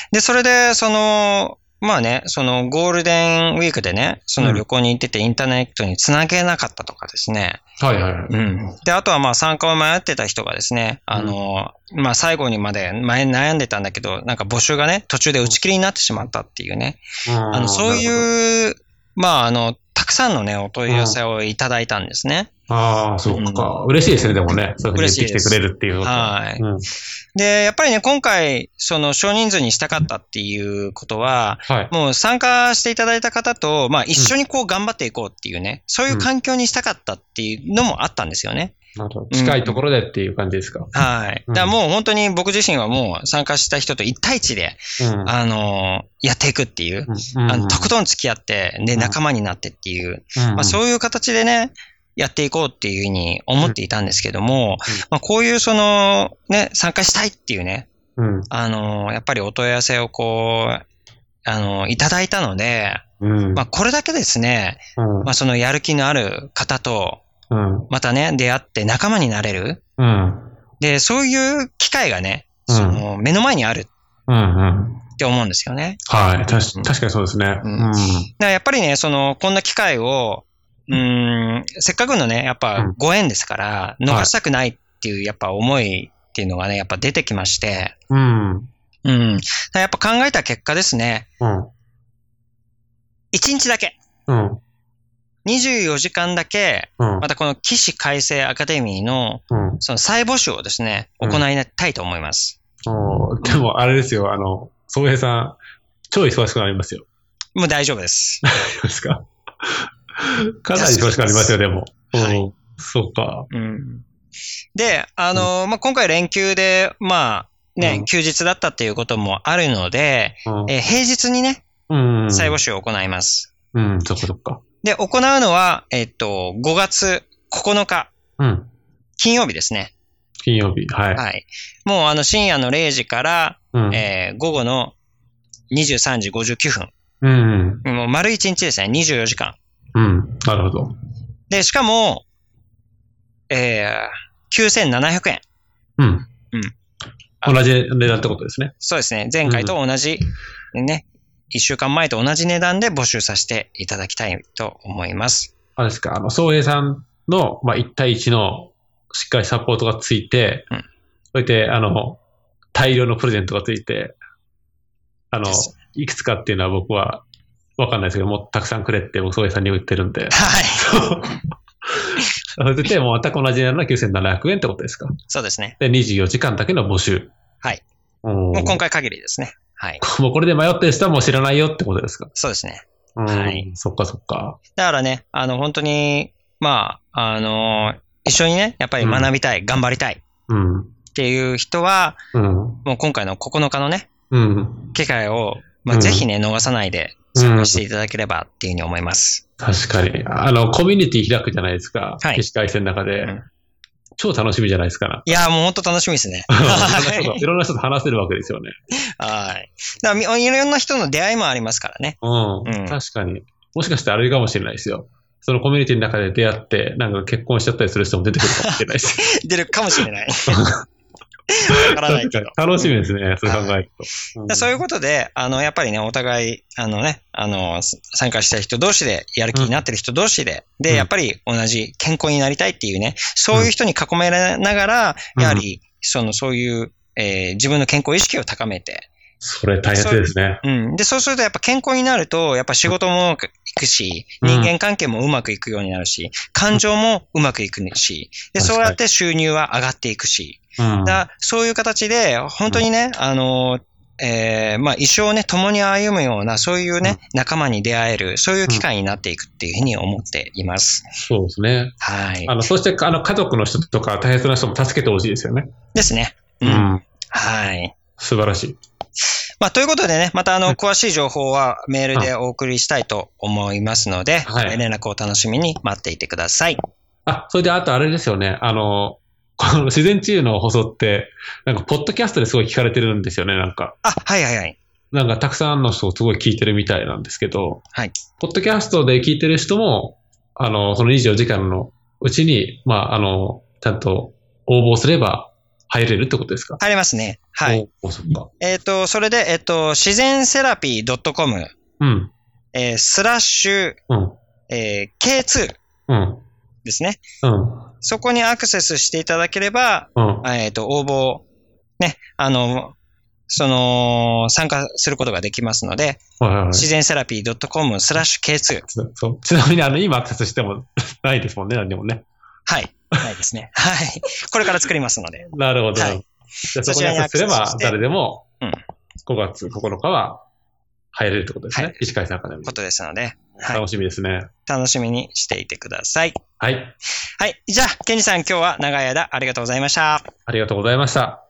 で、それで、その、まあね、そのゴールデンウィークでね、その旅行に行っててインターネットにつなげなかったとかですね。 はいはいはい。 うん。で、あとはまあ参加を迷ってた人がですね、あの、うん、まあ最後にまで前悩んでたんだけど、なんか募集がね、途中で打ち切りになってしまったっていうね。うん、あの、そういう、まああの、たくさんのね、お問い合わせをいただいたんですね。 うん、ああ、そうか、うん。嬉しいですね、でもね。そういうふうに言ってきてくれるっていうことは。 はい、うん。で、やっぱりね、今回、その少人数にしたかったっていうことは、はい、もう参加していただいた方と、まあ一緒にこう頑張っていこうっていうね、うん、そういう環境にしたかったっていうのもあったんですよね。 なるほど。近いところでっていう感じですか。 うん、はい。だからもう本当に僕自身はもう参加した人と一対一で、うん、あの、やっていくっていう、うん、あのとことん付き合って、で、仲間になってっていう、うん、まあそういう形でね、やっていこうっていうふうに思っていたんですけども、うん、まあこういうその、ね、参加したいっていうね、うん、あの、やっぱりお問い合わせをこう、あの、いただいたので、うん、まあこれだけですね、うん、まあそのやる気のある方と、うん、またね、出会って仲間になれる。うん、で、そういう機会がね、うん、その目の前にあるって思うんですよね。 はい、たし、うん、確かにそうですね。うん、 だからやっぱりね、その、こんな機会を、うーん、せっかくのね、やっぱご縁ですから、逃したくないっていうやっぱ思いっていうのがね、やっぱ出てきまして、うん。うん。やっぱ考えた結果ですね、うん。いちにちだけ。うん。にじゅうよじかんだけ、うん、またこの起死回生アカデミーの、うん、その再募集をですね、行いたいと思います。 うん、でもあれですよ、あの、宗平さん、超忙しくなりますよ。 もう大丈夫です。 大丈夫ですか？かなり忙しくなりますよ、でも。はい。そうか。うん。 で、あの、うん、まあ、今回連休で、まあ、ね、うん、休日だったっていうこともあるので、うん、えー、平日にね、うん、再募集を行います。 うん、そっかそっか。 で、行うのは、えっと、ごがつここのか。うん。金曜日ですね。 金曜日、はい。 はい。もう、あの、深夜のれいじから、うん、えー、午後のにじゅうさんじごじゅうきゅうふん。うん、うん。もう丸いちにちですね。にじゅうよじかん。うん。なるほど。 で、しかも、えー、きゅうせんななひゃくえん。 うん。うん。同じ値段ってことですね。 そうですね。前回と同じ、うん、ね。一週間前と同じ値段で募集させていただきたいと思います。 あれですか、あの、宗平さんの、まあ、いち対いちのしっかりサポートがついて、うん、それで、あの、大量のプレゼントがついて、あの、いくつかっていうのは僕はわかんないですけど、もうたくさんくれって僕宗平さんに言ってるんで。はい。それで、もう全く同じ値段のきゅうせんななひゃくえんってことですか？ そうですね。 で、にじゅうよじかんだけの募集。 はい。もう今回限りですね。はい。 もうこれで迷ってる人はもう知らないよってことですか？ そうですね。 はい。そっかそっか。 だからね、あの、本当に、まあ、あの、一緒にね、やっぱり学びたい、うん、頑張りたい。うん。っていう人は、うん。もう今回のここのかのね、うん。機会を、まあ、ぜひね、逃さないで参加していただければっていうふうに思います。 確かに。あの、コミュニティ開くじゃないですか。はい。起死回生の中で。うん、超楽しみじゃないですかな。 いや、もう本当楽しみですね。 いろんな人と話せるわけですよね。 はい。だからいろんな人の出会いもありますからね。 うん。うん、確かに。もしかしてあれかもしれないですよ。そのコミュニティの中で出会って、なんか結婚しちゃったりする人も出てくるかもしれないです。 出るかもしれない。わからないけど。 楽しみですね、うん、そう考えると、 うん。そういうことで、あの、やっぱりね、お互い、あのね、あの、参加したい人同士で、やる気になってる人同士で、うん、で、やっぱり同じ健康になりたいっていうね、そういう人に囲めながら、うん、やはり、その、そういう、えー、自分の健康意識を高めて、 それ大切ですね。 うん。で、そうするとやっぱ健康になると、やっぱ仕事もうまくいくし、人間関係もうまくいくようになるし、感情もうまくいくし、で、そうやって収入は上がっていくし、うん、だそういう形で、本当にね、あの、えー、まあ一生ね、共に歩むような、そういうね、うん、仲間に出会える、そういう機会になっていくっていうふうに思っています。 そうですね。はい。あの、そして、あの、家族の人とか大切な人も助けてほしいですよね。 ですね。うん。うん、はい。 素晴らしい。 まあ、ということでね、またあの、詳しい情報はメールでお送りしたいと思いますので、はい、連絡を楽しみに待っていてください。 あ、それであとあれですよね、あの、この自然治癒の放送って、なんか、ポッドキャストですごい聞かれてるんですよね、なんか。 あ、はいはいはい。 なんか、たくさんの人すごい聞いてるみたいなんですけど、はい。ポッドキャストで聞いてる人も、あの、そのにじゅうよじかんのうちに、まあ、あの、ちゃんと応募すれば、 入れるってことですか？ 入れますね。はい。 お、そっか。 えっと、それで、えっと、自然セラピー .com、 うん。 えー、スラッシュ、うん。えー、ケーツー。うん。ですね。うん。そこにアクセスしていただければ、うん。えっと、応募、ね、あの、その、参加することができますので、はいはいはい、自然セラピー .com スラッシュ ケーツー。 そう。ちなみに、あの、今アクセスしてもないですもんね、何でもね。 はい。ないですね。はい。これから作りますので。 なるほど。はい、じゃあそこにアクセスすれば、誰でも、ごがつここのかは入れるってことですね。はい、医師会参加でも。 ことですので、 はい。楽しみですね。 楽しみにしていてください。 はい。 はい。じゃあ、ケンジさん、今日は長い間ありがとうございました。 ありがとうございました。